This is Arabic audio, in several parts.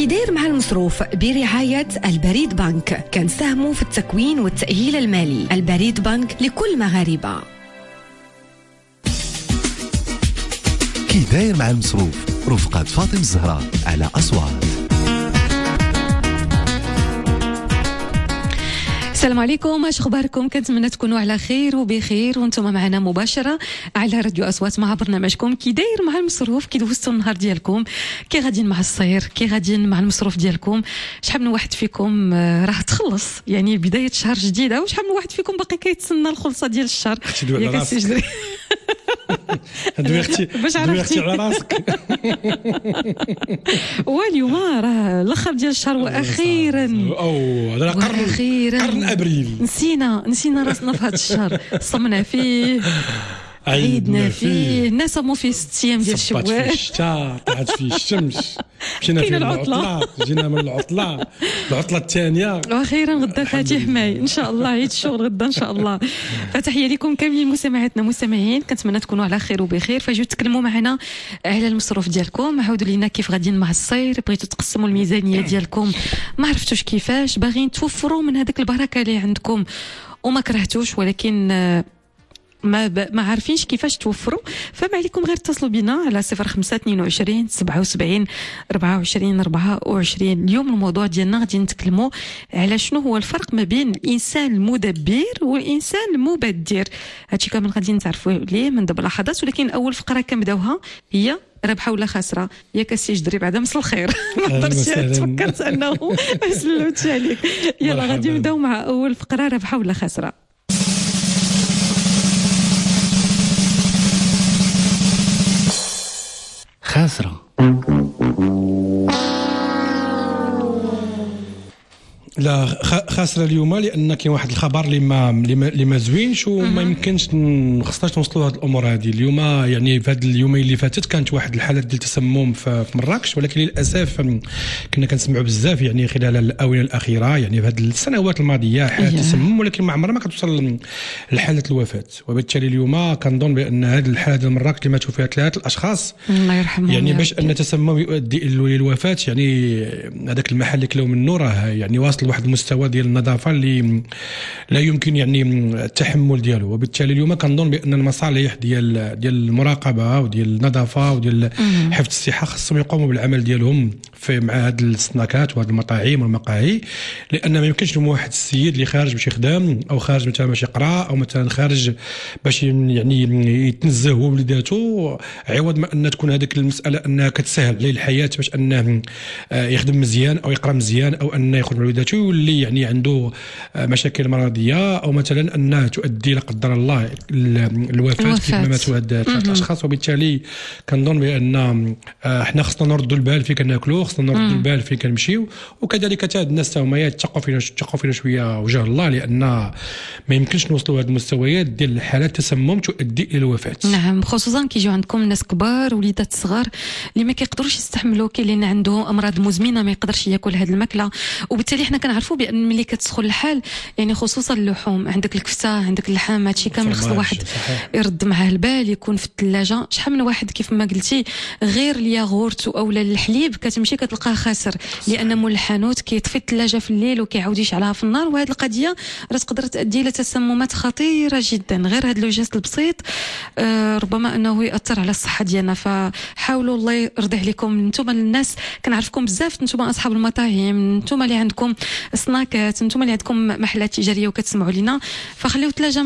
داير مع المصروف برعاية البريد بنك، كنساهموا في التكوين والتأهيل المالي. البريد بنك لكل مغاربة. كي داير مع المصروف رفقة فاطمة الزهراء على أصوات. السلام عليكم، اش اخباركم؟ كنتمنى تكونوا على خير وبخير وانتم معنا مباشره على راديو اصوات مع برنامجكم كي داير مع المصروف. كي دوزتوا النهار ديالكم، كي غاديين مع الصير، كي غاديين مع المصروف ديالكم. شحال من واحد فيكم راه تخلص يعني بدايه شهر جديده، وشحال من واحد فيكم باقي كيتسنى الخلصه ديال الشهر؟ ياك السجري باش عرفتي على راسك. واليوم راه الاخر ديال الشهر واخيرا هذا قرن ابريل. نسينا راسنا في هذا الشهر، صمنا فيه، عيدنا فيه، الناس مو فيه 6 ايام ديال الشوال، في الشتاء طلعت فيه الشمس، مشينا فيه العطله، جينا من العطله الثانيه، واخيرا غدا فاتح ماي ان شاء الله، عيد الشغل غدا ان شاء الله. فتحيه لكم كاملين مستمعاتنا مستمعين، كنتمنى تكونوا على خير وبخير. فجيو تكلموا معنا على المصروف ديالكم، عاودوا لينا كيف غاديين مع الصير، بغيتوا تقسموا الميزانيه ديالكم ما عرفتوش كيفاش، باغيين توفروا من هذيك البركه اللي عندكم وما كرهتوش ولكن ما عارفينش كيفاش توفروا. فما عليكم غير اتصلوا بنا على 0522 77 24 24. اليوم الموضوع ديالنا غادي نتكلموا على شنو هو الفرق ما بين الانسان المدبر والانسان المبدر. هادشي كامل غادي نتعرفوا عليه من دابا لحظات، ولكن اول فقره كنبداوها هي ربحه ولا خسره. ياك السي جدري بعدا مسا الخير. ما قدرتش تفكرت انه ما سلمتش عليك. يلا غادي نبداو مع اول فقره، ربحه ولا خسره. خاسرة. لا خاسره اليوم، لان كاين واحد الخبر اللي ما زوينش وما يمكنش خصناش نوصلوا هذه الامور هذه اليوم. يعني في هذه اليومين اللي فاتت كانت واحد الحالات ديال التسمم في مراكش، ولكن للاسف كنا كنسمعوا بزاف يعني خلال الاونه الاخيره، يعني في هذه السنوات الماضيه حالات تسمم، ولكن ما عمرها ما كتوصل لحاله الوفاه. وبالتالي اليوم كنظن بان هذه الحاله ديال مراكش اللي ماتوا فيها 3 الاشخاص الله يرحمهم، يعني باش ان التسمم يؤدي الى الوفاه، يعني هذاك المحل اللي كلاو منه راه يعني واصل واحد المستوى ديال النظافه اللي لا يمكن يعني التحمل ديالو. وبالتالي اليوم كنظن بان المصالح ديال المراقبه وديال النظافه وديال حفظ الصحه خصهم يقوموا بالعمل ديالهم مع هاد السناكات وهاد المطاعم والمقاهي، لان ما يمكنش واحد السيد اللي خارج باش يخدم او خارج مثلا باش يقرا او مثلا خارج باش يعني يتنزه هو وليداتو، عوض ما ان تكون هذيك المساله انها كتسهل عليه الحياه باش انه يخدم مزيان او يقرا مزيان او انه يخرج مع وليداتو يولي يعني عنده مشاكل مرضيه او مثلا انها تؤدي لا قدر الله الوفاه كيف ما ماتوا هاد 3 اشخاص. وبالتالي كنظن بان احنا خصنا نردوا البال فين كناكلوا، خصنا نردوا البال فين كنمشيو، وكذلك حتى هاد الناس هما يتقوا فينا شويه وجه الله، لان ما يمكنش نوصلوا لهاد المستويات ديال حالات تسمم تؤدي الى الوفاه. نعم، خصوصا كيجيو عندكم ناس كبار وليدات صغار اللي ما كيقدروش يستحملوا، كاين اللي عنده امراض مزمنه ما يقدرش ياكل هاد الماكله. وبالتالي حنا كنعرفوا بان ملي كتسخن الحال يعني خصوصا اللحوم، عندك الكفته، عندك اللحم، هادشي كامل خص واحد يرد معاه البال، يكون في الثلاجه. شحال من واحد كيف ما قلتي غير الياغورت اولا الحليب كتمشي كتلقاه خاسر، لان مول الحانوت كيطفي الثلاجه في الليل وكيعاود يشعلها في النهار، وهذه القضيه راه تقدر تؤدي الى تسممات خطيره جدا. غير هذا لو جيست البسيط ربما انه ياثر على الصحه ديالنا. فحاولوا الله يرضي عليكم، نتوما الناس كنعرفكم بزاف، نتوما اصحاب المطاعم، نتوما اللي عندكم سناكات، نتوما اللي عندكم محلات تجاريه وكتسمعوا لينا، فخليو الثلاجه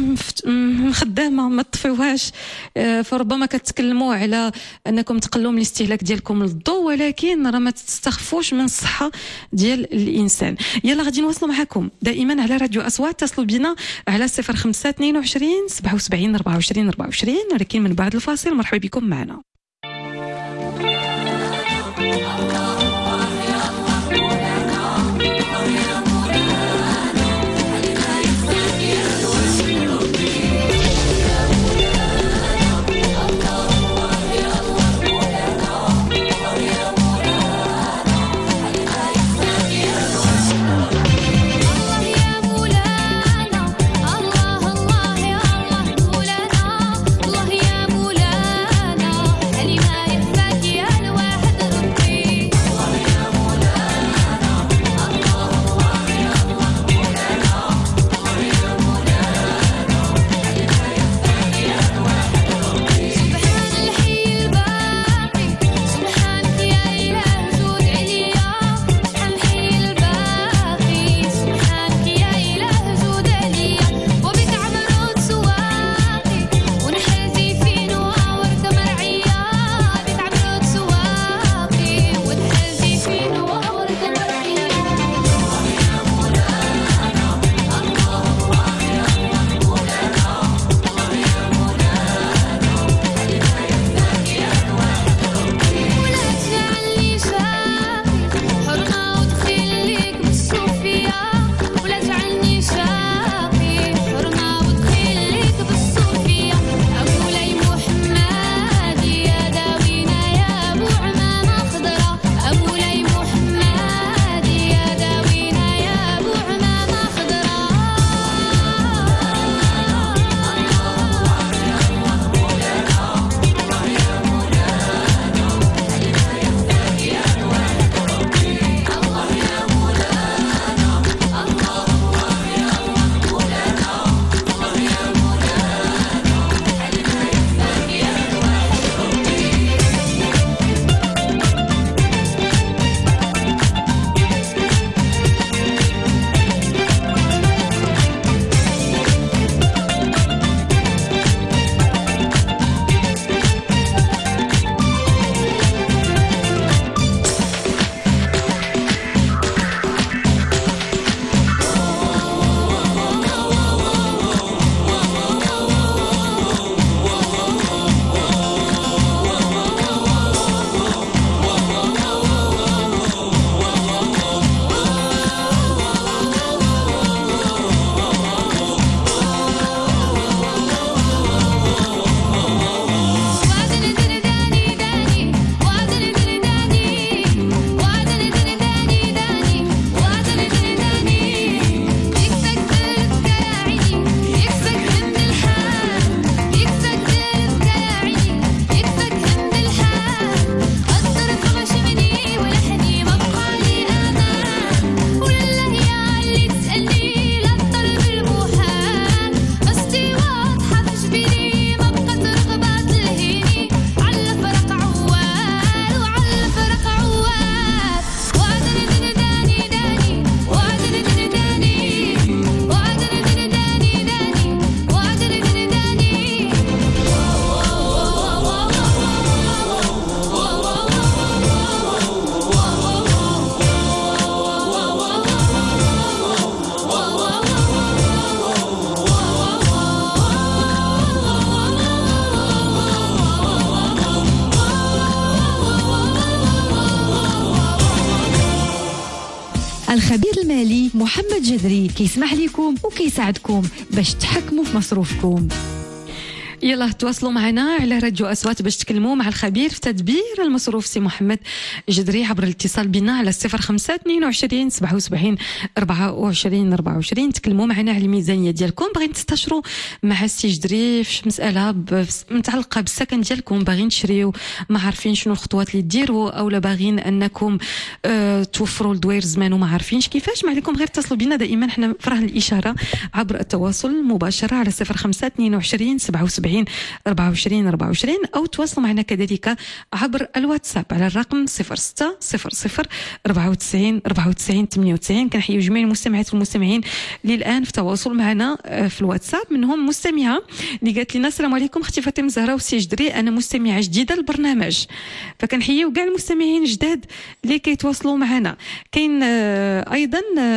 خدامه ما تطفيوهاش. فربما كتكلموا على انكم تقلوا من الاستهلاك ديالكم للضوء، ولكن راه ما تستخفوش من الصحه ديال الانسان. يلا غادي نواصلوا معكم دائما على راديو اصوات. اتصلوا بنا على 0522 77 24 24، ولكن من بعد الفاصل مرحبا بكم معنا. الخبير المالي محمد جذري كيسمح لكم وكيساعدكم باش تحكموا في مصروفكم. يلا تواصلوا معنا على راديو أصوات باش تكلموا مع الخبير في تدبير المصروف سي محمد جذري عبر الاتصال بنا على 05 22 77 24 24. تكلموا معنا على الميزانية ديالكم، باغيين تستشروا مع السي جذري في مسألة متعلقة بالسكن ديالكم، باغيين تشريو ما عارفين شنو الخطوات اللي ديروا، أو لا باغيين أنكم توفروا الدوير زمان وما عارفينش كيفاش. ما عليكم غير اتصلوا بنا، دائما حنا في رهن الإشارة عبر التواصل المباشر على 05 22 77 24 24، أو تواصلوا معنا كذلك عبر الواتساب على الرقم 06 00 94 94 98. كنحيي جميع المستمعات والمستمعين اللي الآن في تواصل معنا في الواتساب، منهم مستمعة اللي قالت لنا السلام عليكم اختي فاطمة الزهراء وسي جدري، أنا مستمعة جديدة للبرنامج. فكنحييو كاع المستمعين جداد اللي كيتواصلوا معنا. كاين أيضا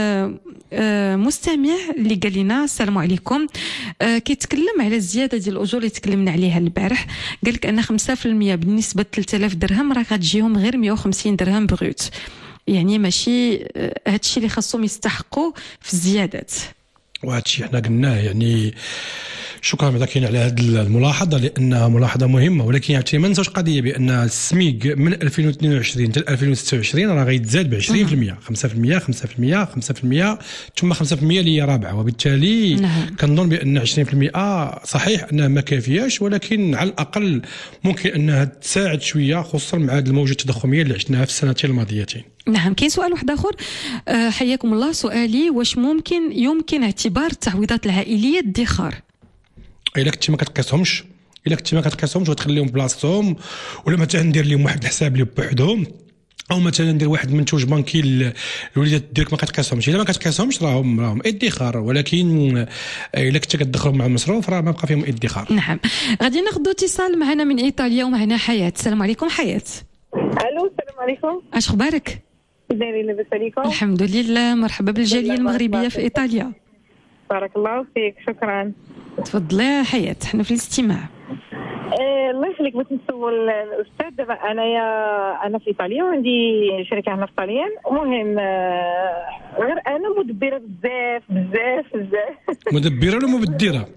مستمع اللي قال لنا السلام عليكم، كيتكلم على الزيادة ديال الأجور اللي تكلمنا عليها البارح. قال لك أن 5% بالنسبة ل 3000 درهم راه غتجيهم غير 150 درهم بغوت، يعني ماشي هادشي اللي خاصهم يستحقوا في الزيادات. وهادشي حنا قلناه، يعني شكرا بعدا على هذه الملاحظه لانها ملاحظه مهمه. ولكن يعني ما ننساوش قضيه بان السميك من 2022 حتى 2026 راه غيتزاد ب 20%، 5% 5% 5% ثم 5% اللي هي رابعه. وبالتالي كنظن بان 20% صحيح انها ما كافياش، ولكن على الاقل ممكن انها تساعد شويه، خصوصا مع هذه الموجه التضخميه اللي عشناها في السنتين الماضيتين. نعم. كاين سؤال واحد اخر، حياكم الله. سؤالي واش يمكن اعتبار التعويضات العائليه ادخار؟ الا كنتي ما كتقيسهمش وتخليهم بلاصتهم، ولا مثلا ندير لهم واحد الحساب اللي بوحدهم، او مثلا ندير واحد منتوج بنكي الوليدات ديالك ما كتقيسهمش. الا ما كتقيسهمش راهم ادخار، ولكن الا كنت كتدخلهم مع المصروف راه ما بقى فيهم ادخار. نعم. غادي ناخذ اتصال معنا من ايطاليا ومعنا حياة. السلام عليكم حياة. الو السلام عليكم. اش اخبارك؟ دايرين لاباس عليكم؟ الحمد لله. مرحبا بالجاليه المغربيه في ايطاليا. بارك الله فيك، شكرا. تفضلي حياة، حنا في الاستماع. الله يخليك. بغيت نسول الاستاذ، دابا انا في ايطاليا وعندي شركه هنا في طاليان. المهم غير انا مدبره بزاف بزاف بزاف. مدبره ولا مبدره؟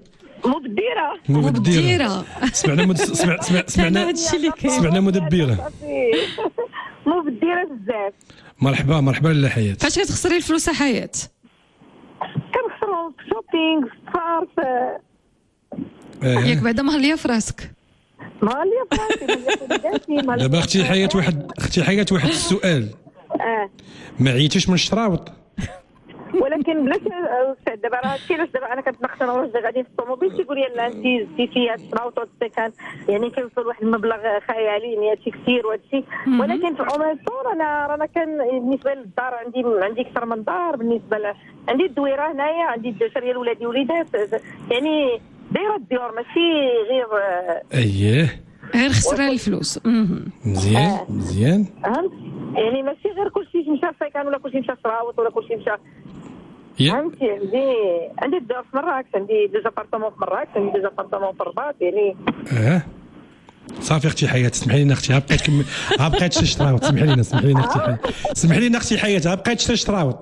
مبدره. سمعنا مدبره. مبدره بزاف. مرحبا لاله حياة. فاش كتخسري الفلوس حياة؟ كنخسرهم في شوبينغ، في صرف. ياك بعدا مهليه في راسك. مهليه في راسي. دابا اختي حياة واحد السؤال. ما عييتيش من الشراوط؟ ولكن بلاش دابا راه هادشي علاش دابا انا كنتناقش انا واش غادي في الطوموبيل تيقول لي لا انت في هاد الشراوط والسكن، يعني كيوصل لواحد المبلغ خيالي، يعني هادشي كثير وهادشي. ولكن في الاوميتور رانا كان بالنسبه للدار عندي اكثر من دار. بالنسبه عندي الدويره هنايا، عندي شاريه لولادي وليدات، يعني دايره الديور ماشي غير غير خسران الفلوس. مزيان يعني ماشي غير كلشي مشى سكن ولا كلشي مشى شراوط ولا كلشي مشى. فهمتي؟ عندي الدار في مراكش، عندي دي زابارتمون في مراكش، عندي دي زابارتمون في الرباط، يعني صافي اختي حياة. اسمحي لنا اختي، بقيت تشراوط. اسمحي لنا اختي حياة، بقيت تشراوط.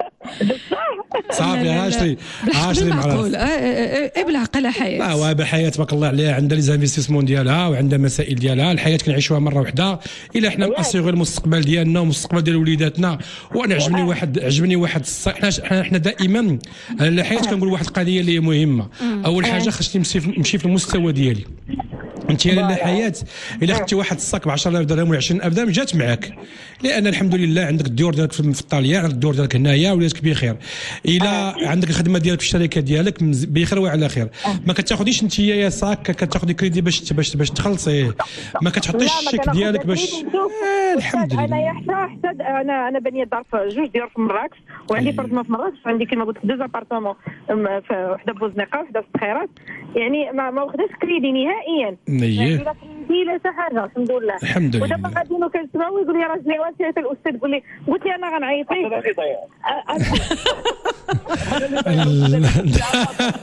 صافي عاشري معقول بالعقل حياة. وابا حياة تبارك الله عليها، عندها لي زانفيستيسمون ديالها وعندها مسائل ديالها. الحياة كنعيشوها مره واحده الا حنا ناسيغو المستقبل ديالنا ومستقبل ديال وليداتنا. وانا عجبني واحد حنا دائما الحياة كنقول واحد القضيه اللي هي مهمه. اول حاجه خصني نمشي في المستوى ديالي. انت يا لاله حياة الا خدتي واحد الصاك ب 10000 درهم ولا 20000 درهم جات معاك، لان الحمد لله عندك الديور ديالك في الطاليان، عندك الديور ديالك هنايا ولادك بخير. الا عندك الخدمه ديالك في الشركه ديالك بخير وعلى خير. ما كتاخذيش انت يا صاك كتاخذي كريدي باش تخلصي، ما كتحطيش الشيك ديالك باش الحمد لله. انا حتى انا بنيه دار في جوج ديور في مراكش، وعندي فرضنا في مراكش، وعندي كما قلت لك دو زابارتمون، وحده بوزنيقه وحده في الصخيرات. يعني ما واخداش كريدي نهائيا. لا حتى حاجه الحمد لله. ودابا غاديين وكنسمعوا يقول لي راجلي وانت الاستاذ قول لي، قلت لي انا غنعيط لك.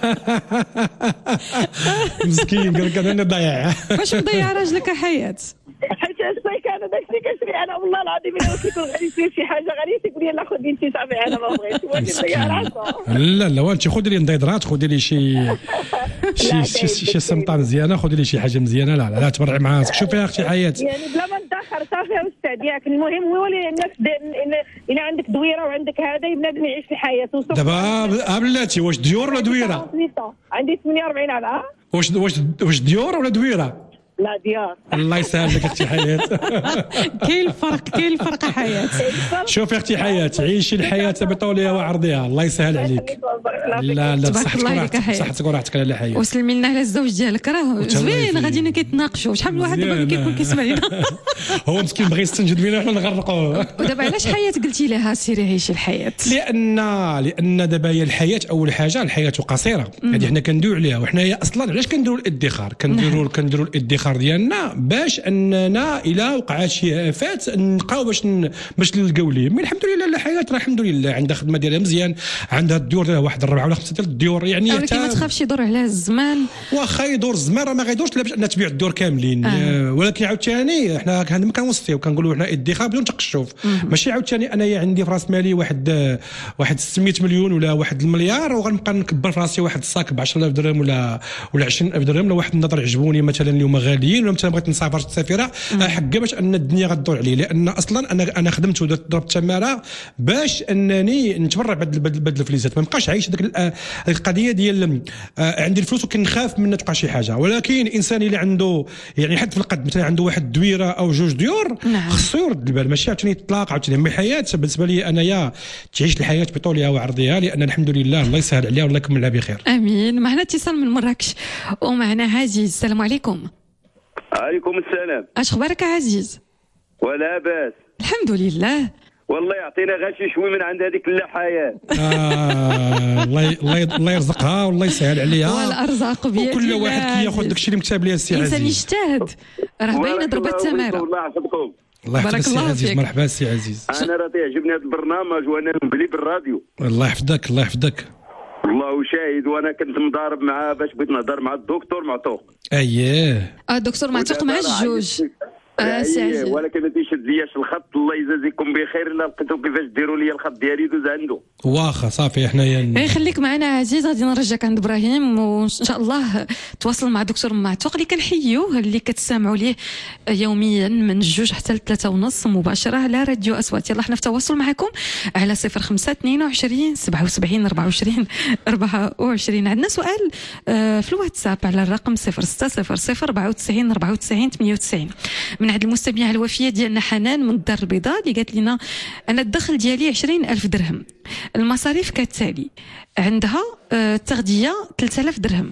مسكين قال لك انا ضايع. واش مضيع راجلك حياة؟ حيت السيكان هذاك اللي كنشري انا والله العظيم الا كيكون غادي يصير شي حاجه غادي تقول لي لا خذي انت صافي انا ما بغيتش واش نضيع راسها. لا وانت خذي لي نضيضرات، خذي لي شي سمطه مزيانه، خذي لي شي حاجه مزيانه. لا تبرعي مع راسك. شوفي اختي حياه، يعني بلا ما ندخر صافي واستعد ياك. المهم هو اللي الناس الا عندك دويره وعندك هذا بنادم يعيش في حياته. دابا بلاتي واش ديور ولا دويره؟ عندي 48 عام. واش ديور ولا دويره؟ لا ديار. الله يسهل لك اختي حياه. كاين الفرق حياه. شوفي اختي حياه، عيشي الحياه بطولها وعرضها، الله يسهل عليك. لا بصحتك وراحتك على حياه. وسلمي لنا على الزوج ديالك، راه زوين غاديين كيتناقشوا. شحال من واحد دابا كيكون كيسمع لنا. هو مسكين بغى يستنجد بينا حنا نغرقوه. ودابا علاش حياه قلتي لها سيري عيشي الحياه؟ لان دابا هي الحياه اول حاجه الحياه قصيره، هذه حنا كندويو عليها. وحنايا اصلا علاش كنديروا الادخار؟ كنديروا الادخار ديالنا باش اننا الى وقعات شي افات نلقاو باش نلقاو ليه. من الحمد لله الحياه راه الحمد لله عندها خدمه ديالها مزيان، عندها الديور ديالها واحد 4 ولا 5 ديال الديور. يعني ولكن ما تخافش يدور عليها الزمان. واخا يدور الزمان راه ما غيدورش لا باش ان تبيع الديور كاملين. ولكن عاوتاني حنا ما كنوصيو كنقولوا حنا ادخار بدون تقشف. ماشي عاوتاني انايا عندي في راس مالي واحد 600 مليون ولا 1 المليار وغنبقى نكبر في راسي واحد الصاك ب 10000 درهم ولا 20000 درهم ولا واحد النظر عجبوني مثلا اليوم غاليين ولا مثلا بغيت نسافر السفيره حقا باش ان الدنيا غدور عليه. لان اصلا انا خدمت وضربت تماره باش انني نتبرع بهاد الفليسات، ما نبقاش عايش هذيك القضيه ديال عندي الفلوس وكنخاف من تبقى شي حاجه. ولكن الانسان اللي عنده يعني حد في القد مثلا عنده واحد دويره او 2 ديور خصو يرد البال، ماشي عاوتاني يطلق عاوتاني. من الحياه بالنسبه لي انايا تعيش الحياه بطولها وعرضها، لان الحمد لله الله يسهل عليها والله يكملها بخير. امين. معنا اتصال من مراكش ومعنا عزيز. السلام عليكم. عليكم السلام. اش اخبارك عزيز؟ ولا باس الحمد لله. والله يعطينا غير شي شوي من عند هذيك الحياه. الله يرزقها والله يسهل عليها. والارزاق بيد كل واحد كياخذ داكشي اللي مكتاب ليه السي عزيز. الانسان يجتهد راه باينه ضربه التماره. الله يحفظكم. الله يحفظك السي عزيز. مرحبا السي عزيز. انا راه تيعجبني هذا البرنامج وانا نبلي بالراديو. الله يحفظك الله يحفظك. الله شاهد. وانا كنت مضارب معاه باش بغيت نهضر مع الدكتور معتوق. اييه الدكتور معتوق مع الجوج. ولكن ما تيشد لياش الخط. الله يجازيكم بخير الا لقيتو كيفاش ديروا لي الخط ديالي دوز عنده. واخا صافي حنايا خليك معنا عزيز. غادي نرجعك عند ابراهيم وان شاء الله تواصل مع الدكتور معتوق اللي كنحيوه اللي كتسامعوا ليه يوميا من 2 حتى 3:30 مباشره على راديو اصوات. يلا حنا في تواصل معكم على 05 22 77 24 24. عندنا سؤال في الواتساب على الرقم 0600 94 94 98 من عند المستمعه الوفيه ديالنا حنان من الدار البيضاء اللي قالت لنا انا الدخل ديالي 20,000 درهم، المصاريف كالتالي: عندها التغذيه 3000 درهم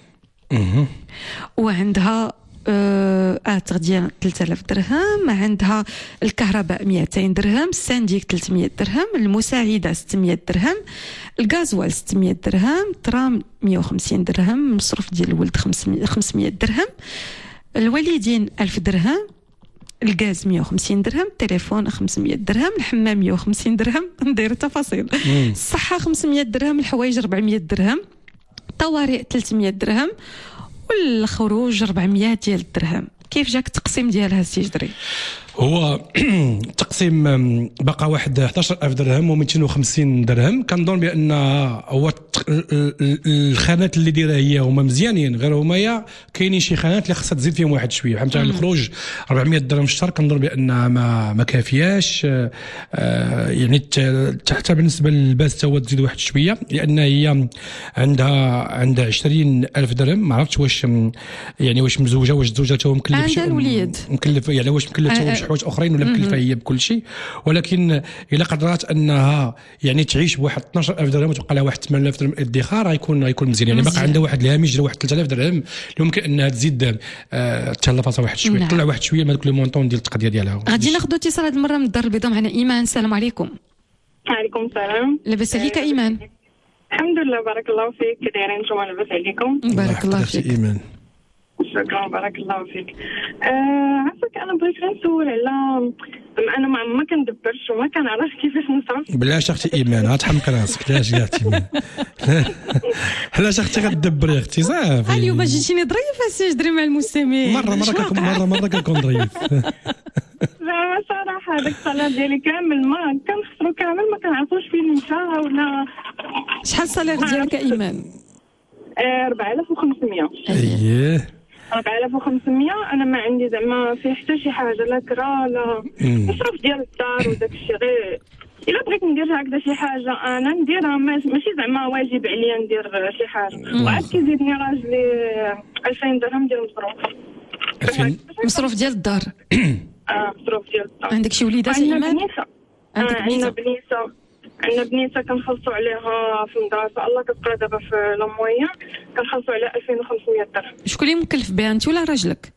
وعندها التغذيه 3000 درهم، عندها الكهرباء 200 درهم، السانديك 300 درهم، المساعده 600 درهم، الغازوال 600 درهم، ترام 150 درهم، المصروف ديال الولد 500 درهم، الوالدين 1000 درهم، الغاز 150 درهم، التليفون 500 درهم، الحمام 150 درهم. ندير التفاصيل. الصحه 500 درهم، الحوايج 400 درهم، طوارئ 300 درهم، والخروج 400 ديال الدرهم. كيف جاك التقسيم ديالها السي جدري؟ هو تقسيم بقى واحد 11000 درهم و250 درهم. كنظن بان هو الخانات اللي دايره هي هما مزيانين، غير هما كاينين شي خانات اللي خاصها تزيد فيهم واحد شويه. فهمت؟ الخروج 400 درهم في الشهر كنظن بان ما كافياش. يعني حتى بالنسبه للباس هو تزيد واحد شويه، لان هي عندها 20000 درهم. ما عرفتش واش يعني واش مزوجه، واش زوجها مكلف عندها الوليد مكلف، يعني واش مكلف حوايج اخرين ولا مكلفه هي بكل شيء. ولكن الا قدرات انها يعني تعيش بواحد 12000 درهم وتبقى لها واحد 8000 درهم ادخار غيكون مزيان. يعني باقي عندها واحد الهامش ديال واحد 3000 درهم اللي ممكن انها تزيد تهلفها واحد شويه، تطلع واحد شويه من هذاك لو مونطون ديال التقديه ديالها. غادي ناخذوا اتصال هذه المره من الدار البيضاء. معنا ايمان. السلام عليكم. وعليكم السلام. لاباس عليك ايمان؟ الحمد لله بارك الله فيك. كي دايرين نتوما؟ لاباس عليكم؟ بارك الله فيك. ايمان شكرا بارك الله فيك. عفاك انا بغيت نسول على انا ما كندبرش وما كنعرفش كيفاش نصرف. بلاش اختي ايمان غتحمق راسك. علاش قالتي علاش اختي غتدبري اختي صافي. اليوم جيتيني ظريفه سي جدري مع المستمعين. مره كنكون ظريف. هذاك الصلاه ديالي كامل ما كنخسرو كامل، ما كنعرفوش فين مشى ولا. شحال الصالير ديالك ايمان؟ 4500. اييه 4500. انا ما عندي زعما فيه حتى شي حاجه، لا كرا لا مصروف ديال الدار وداك الشيء. غير الا بغيت ندير هكذا شي حاجه انا نديرها، ماشي زعما واجب عليا ندير شي حاجه. وعاد كيزيدني راجلي 2000 درهم ديال المصروف. 2000 مصروف ديال الدار. مصروف ديال الدار. عندك شي وليدات ايمان؟ عندك عندنا بنيته كنخلصوا عليها في المدرسه، الله كتقرا دابا في لامويا، كنخلصوا عليها 2500 درهم. شكون اللي مكلف بها، انت ولا راجلك؟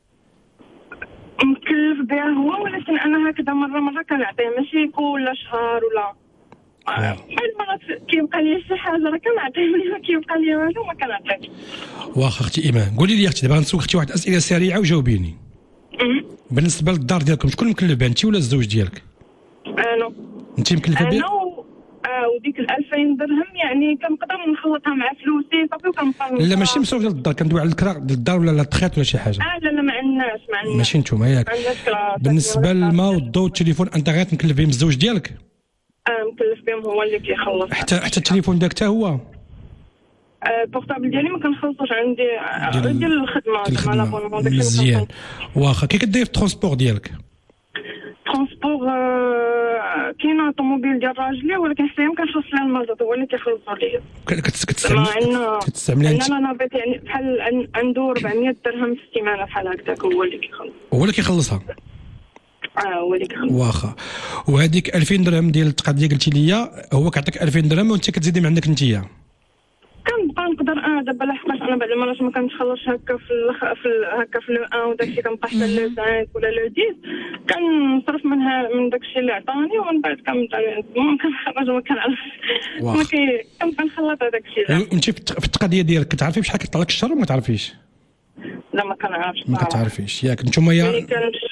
مكلف بها هو، ولكن انا هكذا مره كنعطيه، ماشي كل شهر ولا بحال مرات كيبقى لي شي حاجه راه كنعطيه، ملي ما كيبقى لي والو ما كنعطيش. واخا اختي ايمان، قولي لي اختي، دابا نسولك اختي واحد اسئله سريعه وجاوبيني. بالنسبه للدار ديالكم شكون مكلف بها، انت ولا الزوج ديالك؟ انا. انت مكلفه بها؟ وديك 2000 درهم يعني كنقدر نخلطها مع فلوسي صافي وكنبقى. لا ماشي مصروف ديال الدار، كندوي على الكرا ديال الدار ولا التخيط ولا شي حاجه. لا ما عندناش ماشي نتوما ياك. بالنسبه للماء والضوء والتليفون الانترنت مكلف بهم الزوج ديالك؟ مكلف بهم هو اللي كيخلص. حتى التليفون داك حتى هو؟ البورطابل ديالي ما كنخلصوش، عندي ديال الخدمه لابونمون. مزيان. واخا كي كدير في الترونسبور ديالك؟ ترونسبور كاين طوموبيل ديال راجلي، ولكن حتى ما كنخلص لها المازوت، هو اللي كيخلصوا ليا. كتستعملي انت؟ انا نابط يعني بحال عنده 400 درهم في السيمانه بحال هكاك، هو اللي كيخلص. هو اللي كيخلصها؟ هو اللي كيخلص. واخا. وهذيك 2000 درهم ديال التقديه قلتي لي، هو كيعطيك 2000 درهم وانت كتزيدي من عندك انتيا؟ كنبقى نقدر دابا لحقاش انا بعض المرات ما كنخلصش هكا هكا في لو 1 وداكشي كنبقى حتى لو 5 ولا لو 10، كنصرف من داكشي اللي عطاني، ومن بعد ما كنخرج ما كنعرفش، كنبقى نخلط هذاك الشيء. وانت في التقديه ديالك كتعرفي بشحال كيطلع لك الشهر ولا ما تعرفيش؟ لا ما كنعرفش. ما كتعرفيش ياك نتوما يا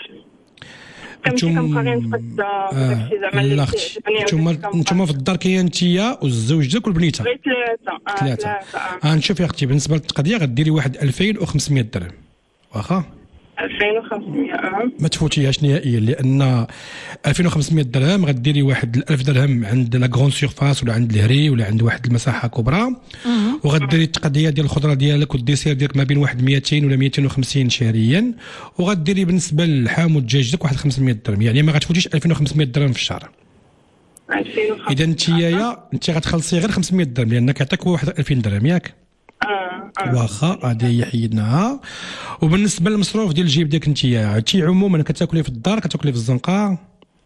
نتوما في الدار كاين انتيا والزوج ديالك والبنيته؟ غير ثلاثه. نشوف يا اختي، بالنسبه للتقديه غديري واحد 2500 درهم. واخا 2500 ما تفوتيهاش نهائيا، لان 2500 درهم غديري واحد 1000 درهم عند لا غرون سيرفاس ولا عند الهري ولا عند واحد المساحه كبرى، وغديري التقديه ديال الخضره ديالك والديسير ديالك ما بين واحد 200 ولا 250 شهريا، وغديري بالنسبه للحام والدجاج ديالك واحد 500 درهم، يعني ما غتفوتيش 2500 درهم في الشهر. اذا انت غتخلصي غير 500 درهم لانك كيعطيك واحد 2000 درهم ياك. واخا هذه هي حيدناها. وبالنسبه للمصروف ديال الجيب ديالك انت عموما كتاكلي في الدار كتاكلي في الزنقه؟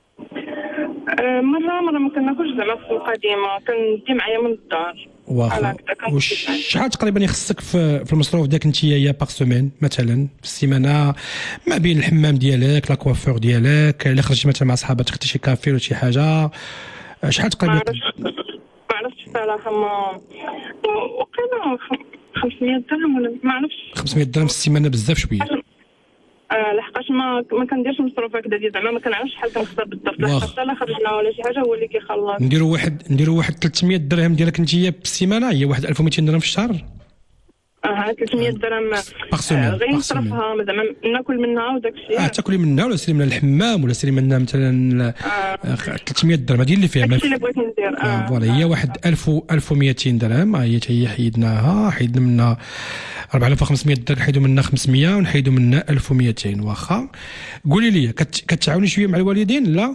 مره ما كناكلش زعما في السوق ديما، كندي معايا من الدار. واخا شحال تقريبا يخصك في المصروف ديالك انت يا باغ سومين مثلا في السيمانه، ما بين الحمام ديالك لا كوافور ديالك، الا خرجتي مثلا مع صحاباتك خدتي شي كافي ولا شي حاجه، شحال تقريبا؟ ما عرفتش صراحه، ما وقيلا 500 درهم ولا ما عرفتش. 500 درهم في السيمانه بزاف شويه. لحقاش ما كنديرش مصروف هكذا زعما ما كنعرفش شحال كنخسر بالضبط، لحقاش الا خرجنا ولا شي حاجه هو اللي كيخلص. نديروا واحد 300 درهم ديالك انت في السيمانه، هي واحد 1200 درهم في الشهر. 300 درهم غير نصرفها زعما ناكل منها وداك الشيء. تاكلي منها ولا سيري من الحمام ولا سيري منها مثلا 300 درهم هذه اللي فيها. داكشي اللي بغيت ندير. فوالا هي واحد 1200 درهم، هي حيدنا منها 4500 درهم، نحيدوا منها 500 ونحيدوا منها 1200. واخا قولي لي كتعاوني شويه مع الوالدين لا؟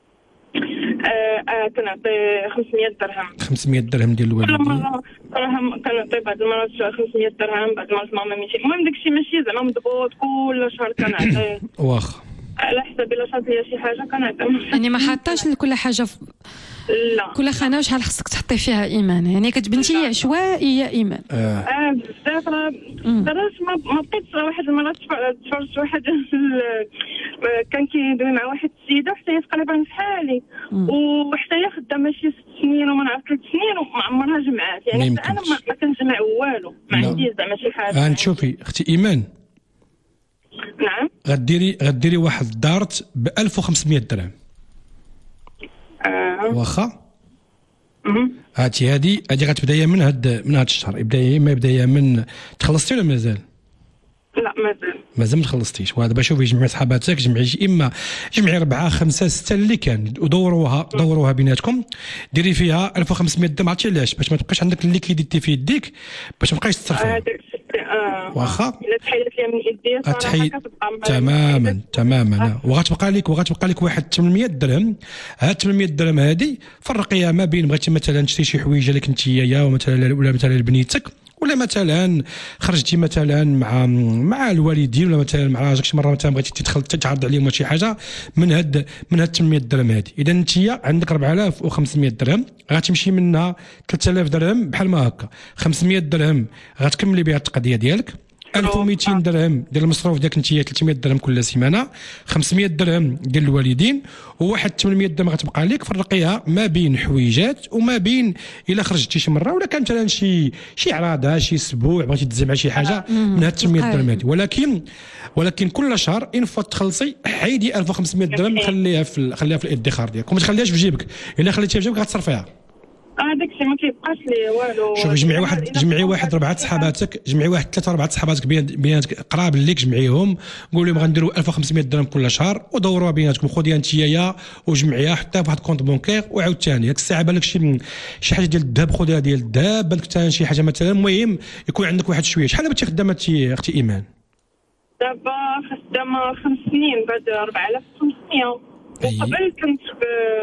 كنعطي 500 درهم. 500 درهم ديال الوالدين. كل مره صراحه كنعطي بعض المرات 500 درهم، بعض المرات ماما 200. المهم داكشي ماشي زعما مضبوط كل شهر كنعطي. واخا على حسب الا صات لي شي حاجه كنعطي. يعني ما حاطاش لكل حاجه لا كل خانه شحال خصك تحطي فيها ايمان، يعني كتبنتي عشوائيه ايمان. بزاف راه ما بقيتش. واحد المرات تفرجت واحد كان كيدوي مع واحد السيده حتى هي تقريبا بحالي، وحتى هي خدامه شي 6 سنين وما نعرف 3 سنين وما عمرها جمعات، يعني انا ما كنجمع والو، ما عنديش زعما شي حاجه. نشوفي اختي ايمان. نعم. غديري واحد الدارت ب 1500 درهم. واخا هذه غتبدايا من هاد الشهر، بدايه من تخلصتي ولا مازال؟ لا مازال ما خلصتيش. ودابا شوفي جمعي صحاباتك، اما جمعي 4 5 6 اللي كان، ودوروها بيناتكم، ديري فيها 1500 درهم. عرفتي علاش؟ باش ما تبقاش عندك الليكيديتي في يديك، باش ما تبقايش تصرفي. واخا الا تحيدت ليا من يدي صراحه تماما وغتبقى لك واحد 800 درهم. هاد 800 درهم هادي فرقيها ما بين بغيتي مثلا تشري شي حويجه لك نتيا ولا مثلا لبنيتك، ولا مثلا خرجتي مثلا مع الوالدين، ولا مثلا مع راجلك شي مره مثلا بغيتي تتعرض عليهم شي حاجه من هاد 800 درهم هادي. اذا انت عندك 4500 درهم، غتمشي منها 3000 درهم بحال ما هكا، 500 درهم غتكملي بها التقضيه ديالك، 1200 درهم ديال المصروف ديالك انت، 300 درهم كل سيمانه، 500 درهم ديال الوالدين، وواحد 800 درهم غتبقى لك. فرقيها ما بين حويجات وما بين الا خرجتي شي مره، ولا كان مثلا شي عراضه شي اسبوع بغيتي تدزي مع شي حاجه من هاد 800 درهم هذه. ولكن كل شهر ان فوت تخلصي حيدي 1500 درهم، خليها في الادخار ديالك، وما تخليهاش في جيبك. الا خليتيها في جيبك غتصرفيها. داك الشيء ما كيبقاش لي والو. شوفي جمعي واحد 4 صحاباتك، جمعي واحد 3 4 صحاباتك بيناتك قراب ليك، جمعيهم قول لهم غنديروا 1500 درهم كل شهر ودوروها بيناتكم. خذيها انتيا وجمعيها حتى بواحد الكونت بونكير، وعاود ثاني ديك الساعه بالك شي حاجه ديال الذهب خذيها ديال الذهب، بالك ثاني شي حاجه مثلا. المهم يكون عندك واحد شويه. شحال دابا خدامه اختي ايمان؟ دابا خدامه 5 سنين، بعد 4500 وقبل كنت ب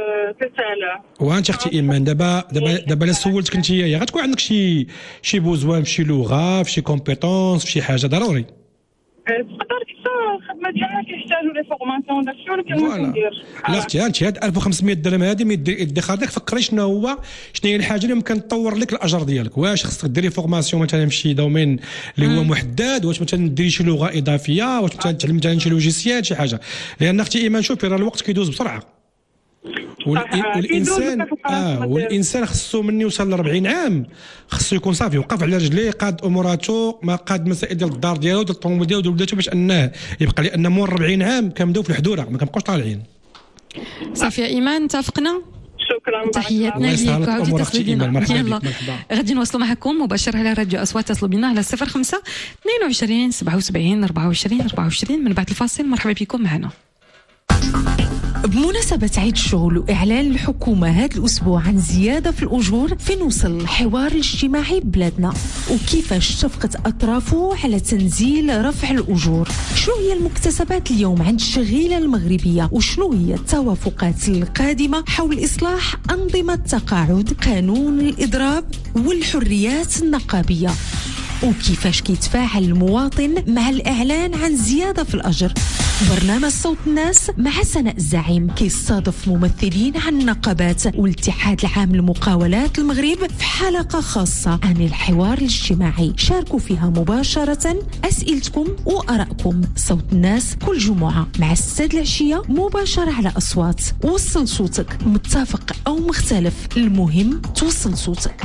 3000. وانت اختي ايمان دابا لا سولتك انت غتكون عندك شي بوزوان في شي لغه، في شي كومبيتونس، في شي حاجه ضروري؟ تقدر الخدمه ديالنا كيحتاجوا لي فورماسيون داكشي، ولكن ما كنديرش. لا اختي انت هاد 1500 درهم هادي من الادخار ديالك، فكري شنو هي الحاجه اللي ممكن تطور لك الاجر ديالك. واش خصك ديري فورماسيون مثلا في شي دومين اللي هو محدد، واش مثلا ديري شي لغه اضافيه، واش مثلا تعلم مثلا شي لوجيسيال شي حاجه. لان اختي ايمان شوفي راه الوقت كيدوز بسرعه، والانسان خصو من يوصل ل 40 عام خصو يكون صافي وقف على رجليه، قاد اموراته، ما قاد مسائل ديال الدار ديالو ديال الطوموبيل ديالو ديال ولادته، باش انه يبقى. لان مور 40 عام كنبداو في الحدوره، ما كنبقاوش طالعين. صافي يا ايمان اتفقنا. شكرا، تحياتنا ليك. عاودي اختي ايمان، مرحبا بك. غادي نواصلوا معكم مباشره على راديو اصوات. تصلوا بنا على 05 22 77 24 من بعد الفاصل. مرحبا بكم معنا. بمناسبة عيد الشغل وإعلان الحكومة هذا الأسبوع عن زيادة في الأجور، فين وصل الحوار الاجتماعي ببلادنا وكيفاش اتفقت أطرافه على تنزيل رفع الأجور؟ شنو هي المكتسبات اليوم عند الشغيلة المغربية؟ وشنو هي التوافقات القادمة حول إصلاح أنظمة التقاعد، قانون الإضراب والحريات النقابية؟ وكيفاش كيتفاعل المواطن مع الإعلان عن زيادة في الأجر؟ برنامج صوت الناس مع سناء الزعيم كيستضيف ممثلين عن النقابات والاتحاد العام للمقاولات المغرب في حلقة خاصة عن الحوار الاجتماعي. شاركوا فيها مباشرة أسئلتكم وآرائكم. صوت الناس كل جمعة مع 6 العشية مباشرة على أصوات. وصل صوتك، متفق أو مختلف، المهم توصل صوتك.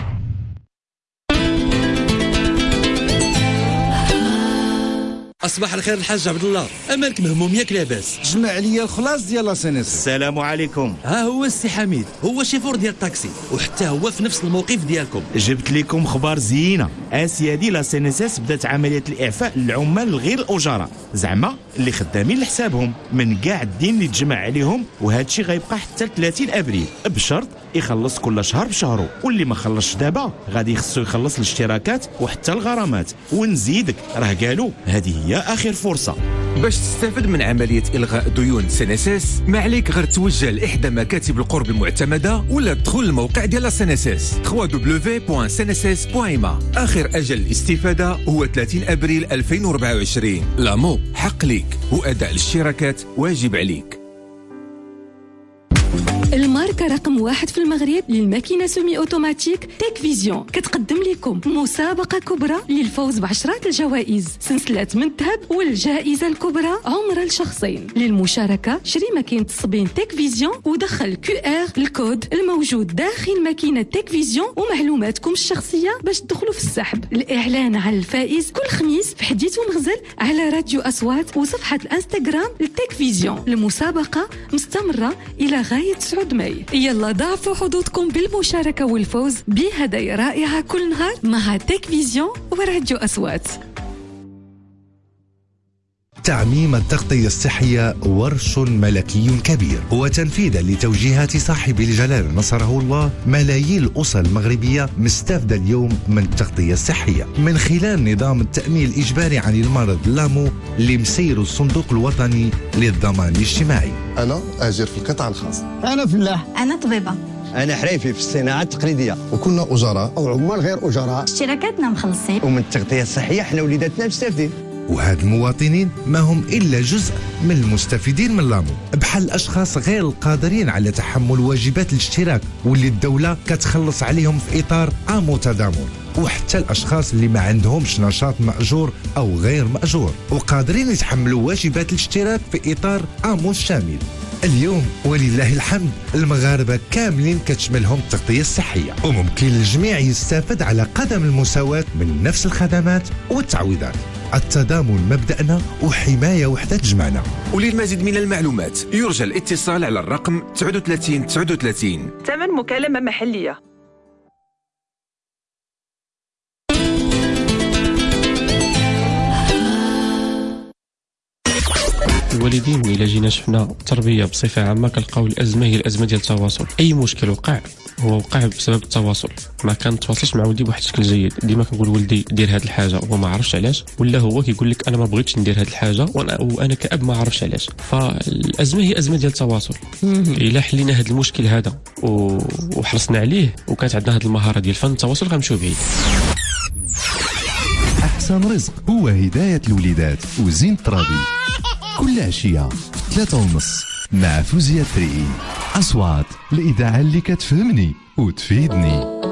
اصبح الخير الحاج عبد الله، امالك مهموم ياك لاباس؟ جمع عليا الخلاص ديال لاسينيس. السلام عليكم. ها هو السي حميد، هو شيفور ديال الطاكسي، وحتى هو في نفس الموقف ديالكم. جبت لكم خبار زينه. اسيادي لاسينيس بدات عمليه الاعفاء للعمال الغير الاجراء، زعما اللي خدامين لحسابهم من كاع الدين اللي تجمع عليهم، وهذا الشيء غيبقى حتى 30 ابريل بشرط يخلص كل شهر بشهره، واللي ما خلصش دابا غادي يخصو يخلص الاشتراكات وحتى الغرامات. ونزيدك راه قالوا هذه هي اخر فرصه باش تستافد من عمليه الغاء ديون سينيسيس. ما عليك غير توجه لاحدى مكاتب القرب المعتمده ولا تدخل الموقع ديال سينيسيس www.senesis.ma. اخر اجل الاستفاده هو 30 ابريل 2024. لامو حق ليك واداء الاشتراكات واجب عليك. الماركة رقم 1 في المغرب للماكينة سومي أوتوماتيك تيك فيزيون كتقدم لكم مسابقة كبرى للفوز بعشرات الجوائز، سلسلات من الذهب، والجائزة الكبرى عمر لشخصين. للمشاركة شري ماكينة الصبين تيك فيزيون ودخل QR الكود الموجود داخل ماكينة تيك فيزيون ومعلوماتكم الشخصية باش تدخلوا في السحب. الإعلان على الفائز كل خميس في حديث ومغزل على راديو أصوات وصفحة الانستغرام لتيك فيزيون. المسابقة مستمرة إلى غاية 9 ماي. يلا ضاعفوا حظوظكم بالمشاركة والفوز بهدايا رائعة كل نهار مع تيك فيزيون وراديو أصوات. تعميم التغطية الصحية ورش ملكي كبير، وتنفيذا لتوجيهات صاحب الجلالة نصره الله، ملايين الأسر المغربية مستفدة اليوم من التغطية الصحية من خلال نظام التأمين الإجباري عن المرض لامو اللي مسير الصندوق الوطني للضمان الاجتماعي. أنا أجر في القطاع الخاص. أنا فلاح. أنا طبيبة. أنا حريفي في الصناعة التقليدية. وكنا أجراء أو عمال غير أجراء. اشتراكاتنا مخلصين. ومن التغطية الصحية حنا وليداتنا مستافدين. وهاد المواطنين ما هم إلا جزء من المستفيدين من لامو، بحال الأشخاص غير القادرين على تحمل واجبات الاشتراك واللي الدولة كتخلص عليهم في إطار آمو تضامن، وحتى الأشخاص اللي ما عندهمش نشاط مأجور أو غير مأجور وقادرين يتحملوا واجبات الاشتراك في إطار آمو الشامل. اليوم ولله الحمد المغاربة كاملين كتشملهم التغطية الصحية، وممكن الجميع يستفد على قدم المساواة من نفس الخدمات والتعويضات. التضامن مبدأنا وحماية وحدة تجمعنا. وللمزيد من المعلومات يرجى الاتصال على الرقم 39 39. ثمن مكالمة محلية. الوالدين إلا جينا شفنا التربيه بصفه عامه كنلقاو الازمه هي الازمه ديال التواصل. اي مشكل وقع بسبب التواصل، ما كنتواصلش مع ولدي بواحد الشكل جيد. ديما كنقول ولدي دير هذه الحاجه وهو ما عرفش علاش، ولا هو كيقول لك انا ما بغيتش ندير هذه الحاجه وانا كأب ما عرفش علاش. فالازمه هي ازمه ديال التواصل. الا حلينا هذا المشكل هذا وحرصنا عليه وكانت عندنا هذه المهاره ديال فن التواصل غنمشيو بعيد. أحسن رزق هو هداية الوليدات وزين الترابي كل عشية 3:30 مع فوزية التريئي. أصوات الإذاعة اللي كتفهمني وتفيدني.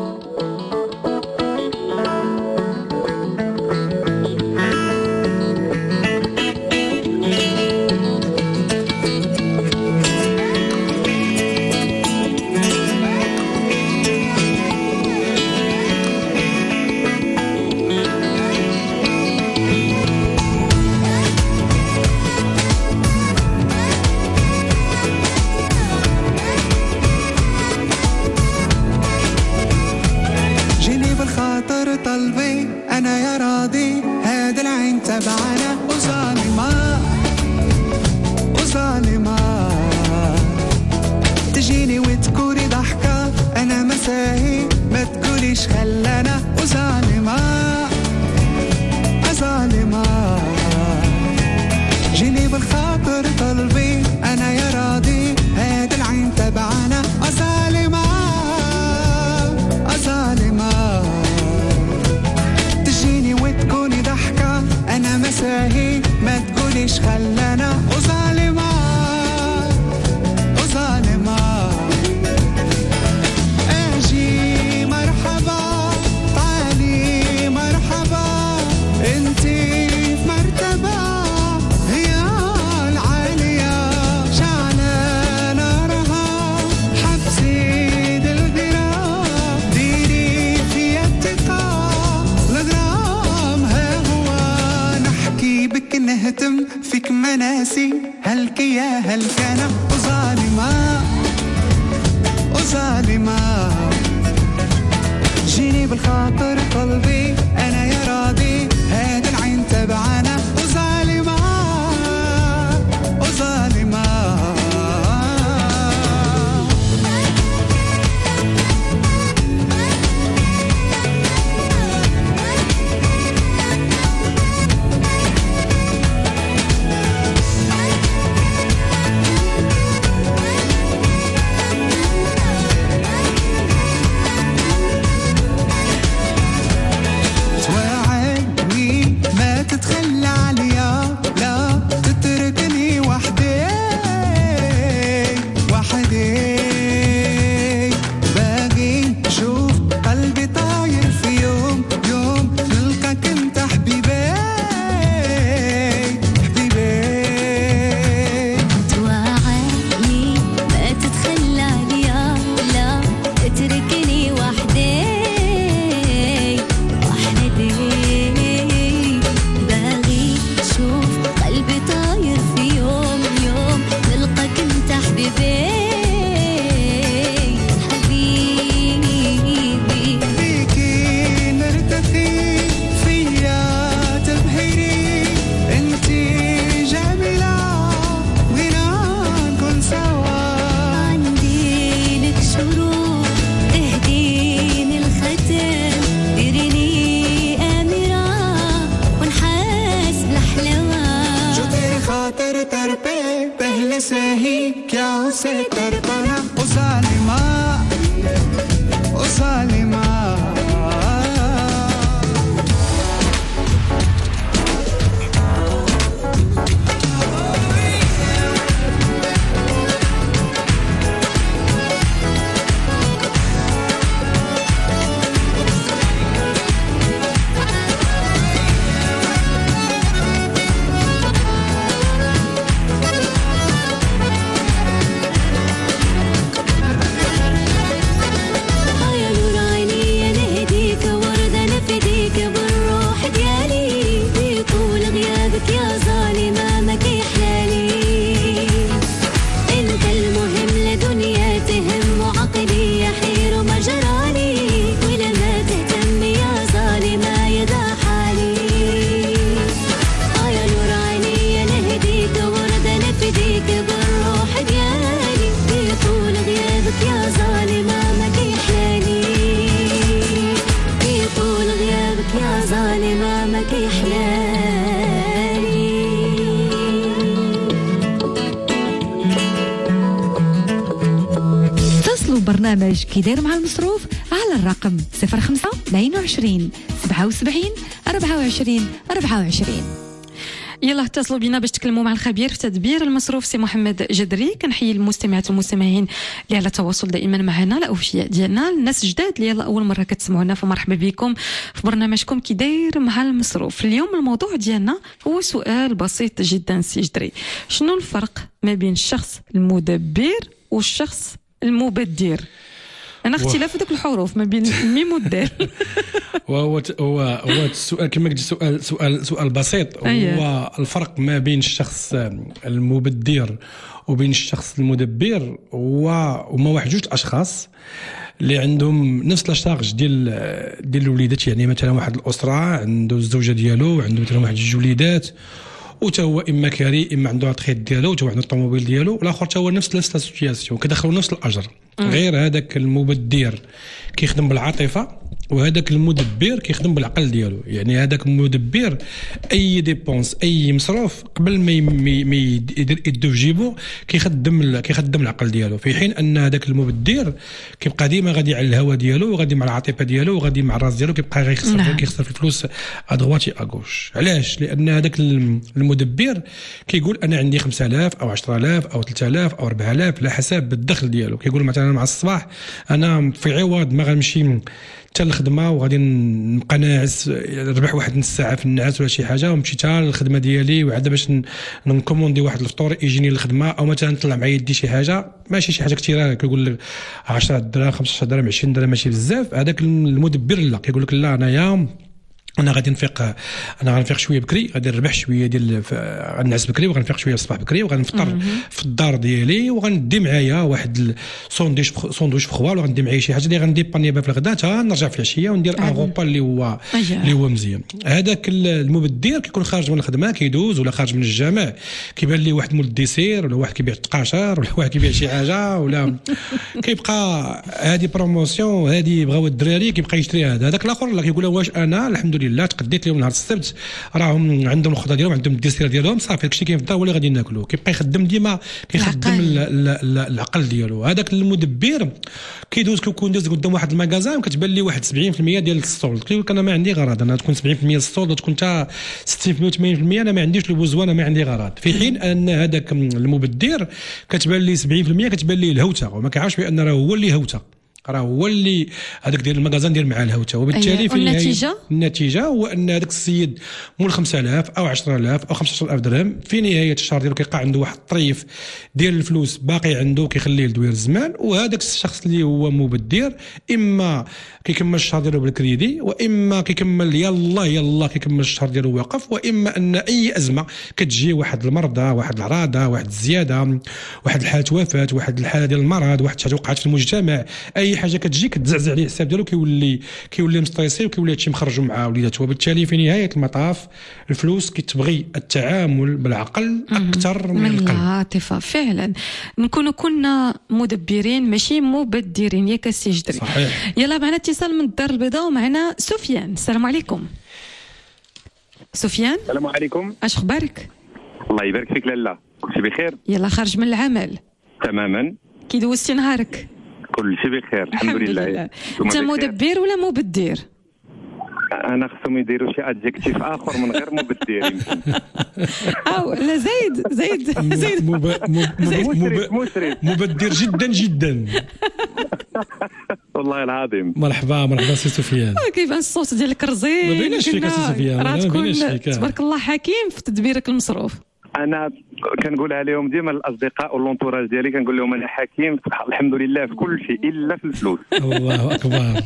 البرنامج كيداير مع المصروف على الرقم 05 22 77 24 24. يلا اتصلوا بنا باش تكلموا مع الخبير في تدبير المصروف سي محمد جدري. كنحيي المستمعات والمستمعين اللي على تواصل دائما معنا، الاوفياء ديالنا، الناس جداد اللي يلا اول مره كتسمعونا فمرحبا بكم في برنامجكم كي داير مع المصروف. اليوم الموضوع ديالنا هو سؤال بسيط جدا سي جدري، شنو الفرق ما بين الشخص المدبر والشخص المبدر؟ انا اختلاف ذوك الحروف ما بين الميم والدال. هو السؤال كما قلت سؤال بسيط. هو الفرق ما بين الشخص المبدر وبين الشخص المدبر هما واحد جوج اشخاص اللي عندهم نفس لاشارج ديال الوليدات. يعني مثلا واحد الاسره عنده الزوجه ديالو، عنده مثلا واحد جوج وليدات، وتا هو اما كاري اما عنده التخيط ديالو، وتا عنده الطوموبيل ديالو، والاخر تا هو نفس لا سيتوياسيون، كيدخلوا نفس الاجر. غير هذاك المبدر كيخدم بالعاطفه وهذاك المدبر كيخدم بالعقل ديالو. يعني هذاك المدبر اي ديبونس اي مصروف قبل ما يدو في جيبو كيخدم العقل ديالو، في حين ان هذاك المبدر كيبقى ديما غادي على الهوى ديالو وغادي مع العاطفه ديالو وغادي مع الراس ديالو، كيبقى غيخسر في الفلوس ادغواتي اغوش. علاش؟ لان هذاك المدبر كيقول انا عندي 5000 او 10000 او 3000 او 4000 على حساب الدخل ديالو. كيقول مثلا مع الصباح انا في عوض ما غنمشي حتى الخدمه وغادي نبقى ناعس، نربح واحد نص ساعه في النعاس ولا شي حاجه، ونمشي حتى الخدمه ديالي وعاد باش نكوموندي واحد الفطور يجيني للخدمه، او مثلا نطلع معايا يدي شي حاجه ماشي شي حاجه كثيره، كيقول لك 10 دراهم 15 درهم 20 درهم ماشي بزاف. هذاك المدبر لا، كيقول لك لا انا غادي غنفيق شويه بكري، غادي نربح شويه ديال غنعس بكري وغنفيق شويه الصباح بكري وغنفطر في الدار ديالي وغندي معايا واحد ساندويش فخوال وغندي معايا شي حاجه اللي غنديباني بها في الغداء حتى نرجع في العشيه وندير ان غوبا اللي هو مزيان. هذاك المبدر كيكون خارج من الخدمه كيدوز ولا خارج من الجامع كيبان لي واحد مول الديسير ولا واحد كيبيع التقاشر ولا واحد كيبيع شي حاجه ولا كيبقى هذه بروموسيون هذه بغاو الدراري كيبقى يشري هذاك الاخر لا كيقول واش انا الحمد لله تقديت لهم نهار السبت راهم عندهم الخضره ديالهم عندهم الديسير ديالهم صافي داكشي كاين في الدار ولا غادي ناكلو. كيبقى يخدم ديما كيخدم العقل ديالو. هذاك المدبر كيدوز كيكون داز قدام واحد المغازان وكتبان لي واحد 70% ديال السطول، كيقول لك انا ما عندي غرض، انا تكون 70% السطول وتكون حتى 60% و80% انا ما عنديش البوزوان، انا ما عندي غرض. في حين ان هذاك المبدر كتبان لي 70% كتبان لي الهوته وما كيعرفش بان راه هو اللي هوته، راه هو اللي هذاك ديال المغازان ديال مع الهوته. وبالتالي في النتيجه هو ان هذاك السيد مول 5000 او 10000 او 15000 درهم في نهايه الشهر ديالو كيلقى عنده واحد الطريف ديال الفلوس باقي عنده كيخليه لدوير الزمان. وهذاك الشخص اللي هو مبدر اما كيكمل الشهر ديالو بالكريدي، واما كيكمل يلا كيكمل الشهر ديالو واقف، واما ان اي ازمه كتجي، واحد المرضى واحد العراضه واحد الزياده واحد الحاله وفاه واحد الحاله ديال المرض واحد حاجه وقعت في المجتمع، اي حاجه كتجي كتزعزع عليه الحساب ديالو كيولي مستريسي وكيولي هادشي مخرجو مع وليداته. وبالتالي في نهايه المطاف الفلوس كتبغي التعامل بالعقل اكثر من القلب العاطفه. فعلا نكونوا كنا مدبرين ماشي مبدرين ياك السي جدري. صحيح. يلا معنا اتصال من الدار البيضاء ومعنا سفيان. السلام عليكم سفيان. السلام عليكم. اش اخبارك؟ الله يبارك فيك لاله، كلشي بخير؟ يلا خارج من العمل تماما. كي دوزتي نهارك؟ كل شيء بخير الحمد لله. انت مدبر ولا مبدر؟ انا خصهم يديروا شي ادجكتيف اخر من غير مبدر يمكن. او لا زيد مبدر جدا والله العظيم. مرحبا سي سفيان. كيبان الصوت ديالك رزين، ما بيناش فيك سي سفيان، راه تكون تبارك الله حكيم في تدبيرك المصروف. انا كنقول عليهم ديما الاصدقاء واللونتوراج ديالي كنقول لهم انا حكيم الحمد لله في كل شيء الا في الفلوس. الله اكبر.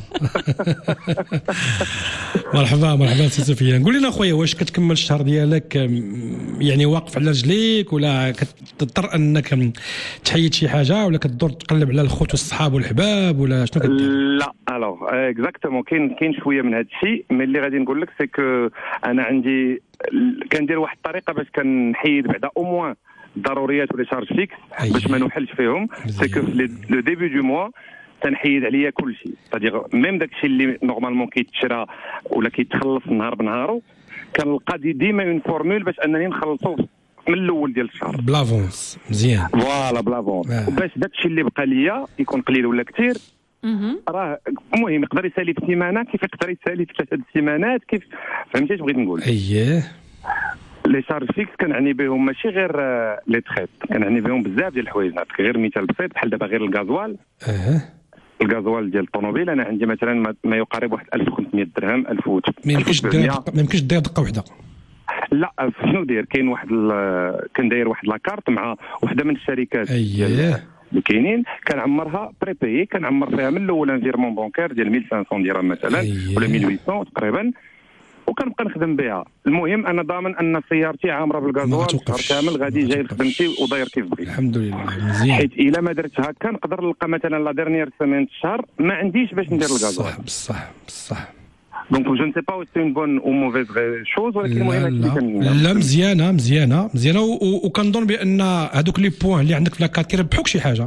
مرحبا سي سفيان. قول لنا خويا واش كتكمل الشهر ديالك يعني واقف على رجليك ولا كتضطر انك تحيد شي حاجه ولا كتدور تقلب على الخوت والصحاب والحباب ولا شنو كدير؟ لا الوغ اكزاكتومون كاين شويه من هذا الشيء، مي اللي غادي نقول لك سي كو انا عندي كندير واحد الطريقه باش كنحيد بعدا او موان ضروريات ولا شارج فيكس باش ما نوحلش فيهم. سي كو لو ديبي دو موا تنحيد عليا كل شيء، c'est-à-dire ميم داكشي اللي نورمالمون كيتشرى ولا كيتخلص نهار بنهارو كنلقى ديما اون فورمول باش انني نخلصو من الاول ديال الشهر بلافونس مزيان فوالا بلافونس باش داكشي اللي بقى ليا يكون قليل ولا كثير راه المهم يقدر يسالي في سيمانه كيف يقدر يسالي في 3 سيمانات كيف فهمتي اش بغيت نقول. اييه لي شارج فيكس كنعني بهم ماشي غير لي تريت كنعني بهم بزاف ديال الحوايج. نعطيك غير مثال بسيط بحال دابا غير الغازوال الغازوال ديال الطوموبيل انا عندي مثلا ما يقارب واحد 1500 درهم 1800 ما يمكنش دير دقه واحده. لا شنو داير كاين واحد كنداير واحد لاكارت مع وحده من الشركات اييه اللي كاينين كنعمرها بريبيي كنعمر فيها من الاول انفيرمون بونكير ديال 1500 درهم مثلا ولا 1800 تقريبا وكنبقى نخدم بها. المهم انا ضامن ان سيارتي عامره بالغازوال الشهر كامل غادي جاي لخدمتي وداير كيف بغيت الحمد لله مزيان. حيت الا ما درت هكا نقدر نلقى مثلا لا ديرنيير سيمين الشهر ما عنديش باش ندير الغازوال. بصح دونك جو نسي با سي اون بون او موفيز شوز ولكن المهم لا مزيانه وكنظن بان هذوك لي بوين اللي عندك في لاكارت كيربحوك شي حاجه.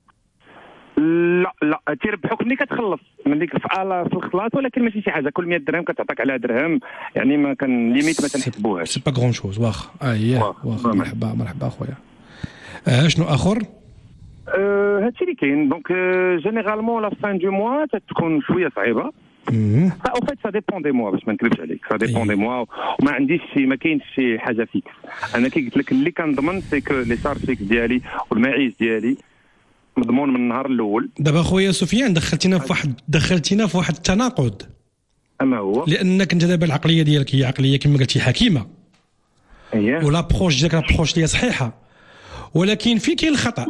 لا تيربحوك ملي كتخلص ملي في الخلاط ولكن ماشي شي حاجه كل 100 درهم كتعطيك على درهم يعني ما كان ليميت ما تنحسبوهاش سي با غرون شوز واخا واخا مرحبا خويا. شنو اخر هادشي اللي كاين دونك جينيرالمون لا فان دو موا تكون شويه صعيبه او فيت سا ديبون دي موا باش ما نكذبش عليك سا ديبون دي موا وما عنديش ما كاينش شي حاجه فيكس. انا كي قلت لك اللي كنضمن سي كو لي شارج فيكس ديالي والمعيش ديالي مضمون من النهار الاول. دابا خويا سفيان دخلتينا في واحد التناقض. اما هو لانك انت دابا العقليه ديالك هي عقليه كما قلتي حكيمه اييه ولابروش ديالك لابروش اللي صحيحه ولكن فين كاين الخطا؟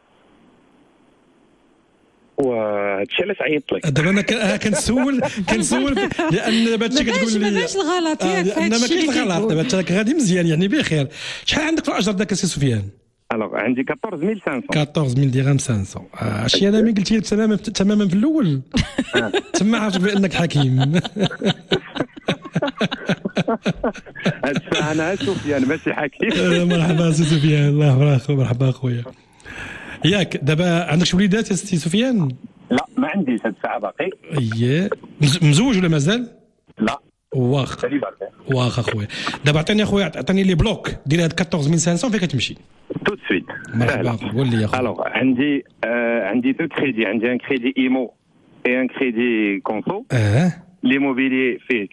وهادشي علاش عيطت لك دابا انا كنسول لان دابا هادشي كتقول لي ما كاينش الغلط ياك في هادشي ما كاينش الغلط دابا انت غادي مزيان يعني بخير. شحال عندك في الاجر داك سي سفيان؟ الوغ عندي 14500 14000 درهم 500. هادشي انا ملي قلتي تماما في الاول تما عرفت بانك حكيم. انا سفيان ماشي حكيم. مرحبا سي سفيان الله يبارك مرحبا خويا. ياك دابا عندك شي وليدات يا سي سفيان؟ لا ما عنديش هاد الساعه باقي. اييه مزوج ولا مازال؟ لا واخا خويا. دابا عطيني لي بلوك ديال هاد 14500 فين كتمشي؟ تو سويت مرحبا قول لي يا خويا. الوغ عندي دو كريدي عندي ان كريدي ايمو اي ان كريدي كونسو. ليموبيلي فيه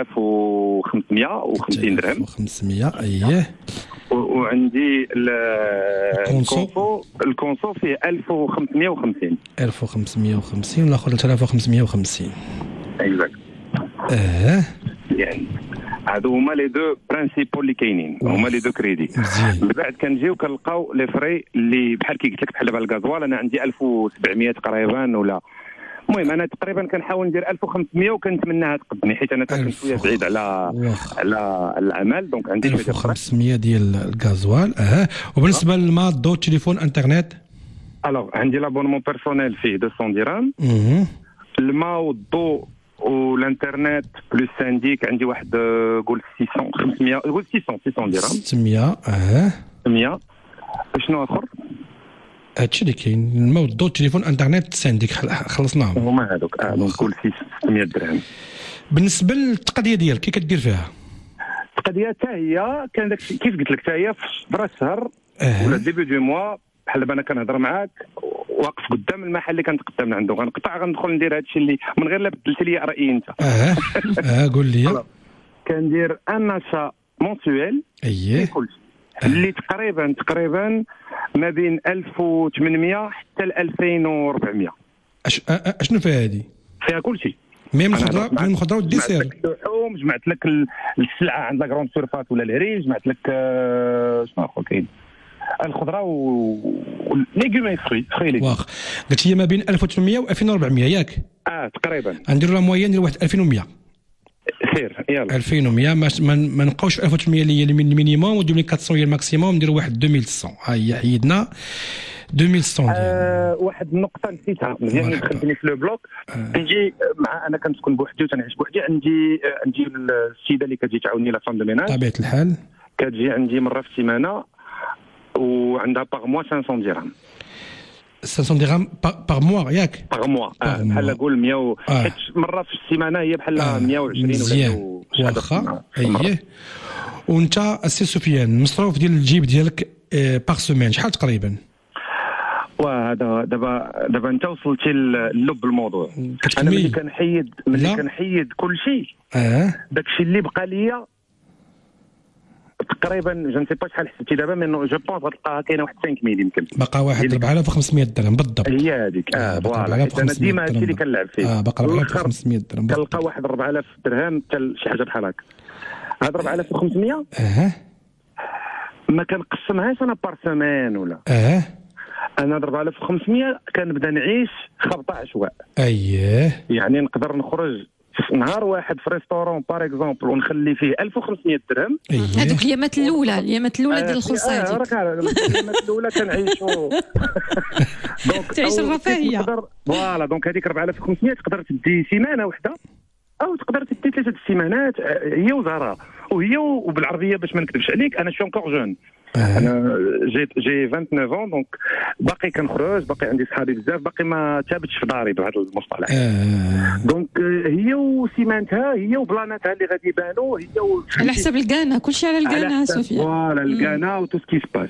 3550 درهم 500 اييه وعندي الكونسو فيه 1550 والاخر 3550 اكزاكت. يعني هادو هما لي دو برينسيبول اللي كاينين هما لي دو كريدي. من بعد كنجيو كنلقاو لي فري اللي بحال كي قلت لك بحال دابا الغازوال انا عندي 1700 تقريبا ولا المهم انا تقريبا كنحاول ندير 1500 وكنتمناها تقدني حيت انا كنت شويه بعيد على العمل دونك عندي 1500 ديال الغازوال. وبالنسبه للماضو تليفون انترنت الوغ عندي لابونمون بيرسونيل فيه 200 درهم. الماء والضوء والانترنت بلس سانديك عندي واحد قول 600 قول 600 درهم 600 600. شنو اخر؟ هادشي اللي كاين الماء والضوء تليفون انترنت سانديك خلصناهم هما هذوك دونك كل 600 درهم. بالنسبه للتقضيه ديالك كي كدير فيها؟ التقضيه حتى هي كان داك كيف قلت لك حتى هي في صدر الشهر ولا ديبي دو موا بحال دابا انا كنهضر معاك واقف قدام المحل اللي كنتقدم عنده غندخل ندير هادشي اللي من غير لا بدلت لي رايي انت. قول لي. كندير ان اشا مونسيويل اللي تقريبا ما بين 1800 حتى ل 2400. اشنو فيها هذه؟ فيها كل شيء ميم الخضره والديسير. جمعت لك السلعه عند لا كروند سيرفاس ولا الهريج جمعت لك شنو اخر كاين الخضره والليغومي فري واخ قلت هي ما بين 1800 و 2400 ياك؟ تقريبا نديروا لا موين ديال واحد 2100 سير يلا 2100 ما نبقاوش 1800 اللي هي المينيموم و 2400 هي الماكسيموم نديروا واحد 2100. ها هي حيدنا 2100. واحد النقطه نسيتها مزيان دخلتني في لو بلوك. نجي مع انا كنسكن بوحدي وتنعيش بوحدي عندي السيده اللي كتجي تعاوني لا فام دو ميناج طبيعه الحال كتجي عندي مره في السيمانه وعندها باغ موا 500 درهم 500 درهم باغ موا ياك؟ باغ موا بحال نقول 100 حيت مره في السيمانه هي بحال 120 ولا واخا اييه. وانت السي سفيان المصروف ديال الجيب ديالك باغ سومين شحال تقريبا؟ وهذا دابا انت وصلتي للب الموضوع. انا ملي كنحيد كل شيء داكشي اللي بقى ليا تقريبا جو نسي با شحال حسبتي دابا مي جو بونس غتلقاها كاينه واحد 5000 يمكن باقا واحد 4500 درهم بالضبط. هي هذيك فوالا انا ديما هادشي اللي كنلعب فيه. باقا 4500 درهم كنلقى واحد 4000 درهم حتى شي حاجه بحال هكا. هاد 4500 ما كنقسمهاش انا بار سيمين ولا انا 4500 كنبدا نعيش خبطه عشواء. يعني نقدر نخرج في نهار واحد في ريستورون بار اكزومبل ونخلي فيه 1500 درهم. هذوك اليامات الاولى ديال الخلصه هذيك. اليامات الاولى كنعيشوا دونك تعيش الرفاهيه. فوالا دونك هذيك 4500 تقدر تدي سيمانه واحده او تقدر تدي 3 سيمانات هي وزهرها وهي وبالعربيه باش ما نكذبش عليك انا شو انكور جون. انا جي 29 دونك باقي كنخرج باقي عندي صحابي بزاف باقي ما تابتش في داري بهذا المصطلح. دونك هي وسيمانتها هي وبلاناتها اللي غادي يبانوا هي على حساب الكانا كلشي على الكانا سفيان. فوالا الكانا و تو سكي سباس.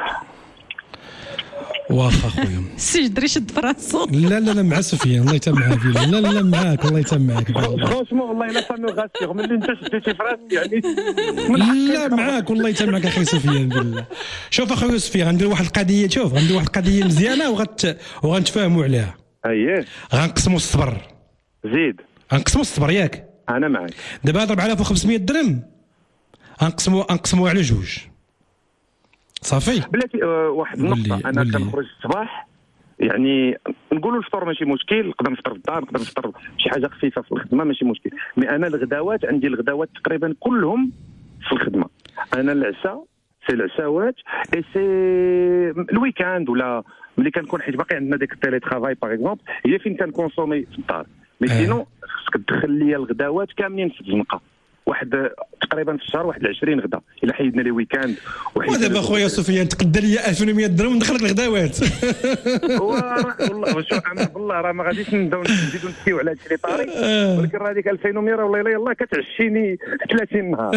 واخا خويا سي جدري شد فراسو. لا مع سفيان الله يتمعك. لا معاك الله يتمعك. فرونشمون والله الا سامي غاسيغ ملي انت شديتي فراسي يعني لا معاك والله يتمعك اخي سفيان بالله. شوف اخويا سفيان غندير واحد القضيه غندير واحد القضيه مزيانه وغنتفاهموا عليها. غنقسموا الصبر. زيد غنقسموا الصبر ياك. انا معاك. دابا 4500 درهم غنقسموا على جوج صافي. بلاتي واحد النقطه انا كنخرج الصباح يعني نقولوا الفطور ماشي مشكل نقدر نفطر في الدار نقدر نفطر شي حاجه خفيفه في الخدمه ماشي مشكل. مي انا الغداوات عندي الغداوات تقريبا كلهم في الخدمه. انا العشاء سي العشاوات اي سي الويكاند ولا ملي كنكون حيت باقي عندنا ديك التيلي ترافاي باغ اكزومبل هي فين كنكونسومي في الدار. مي سينو خصك تدخل ليا الغداوات كاملين في الزنقه واحد تقريبا في الشهر واحد 20 غدا الا حيدنا لي ويكاند. ودابا خويا سفيان تقدر لي 1100 درهم ندخلك الغداوات. والله شو عمل بالله راه ما غاديش نبداو نزيدو نسكيو على هادشي اللي طاري ولكن راه هذيك 2100 راه والله يلاه كتعشيني 30 نهار.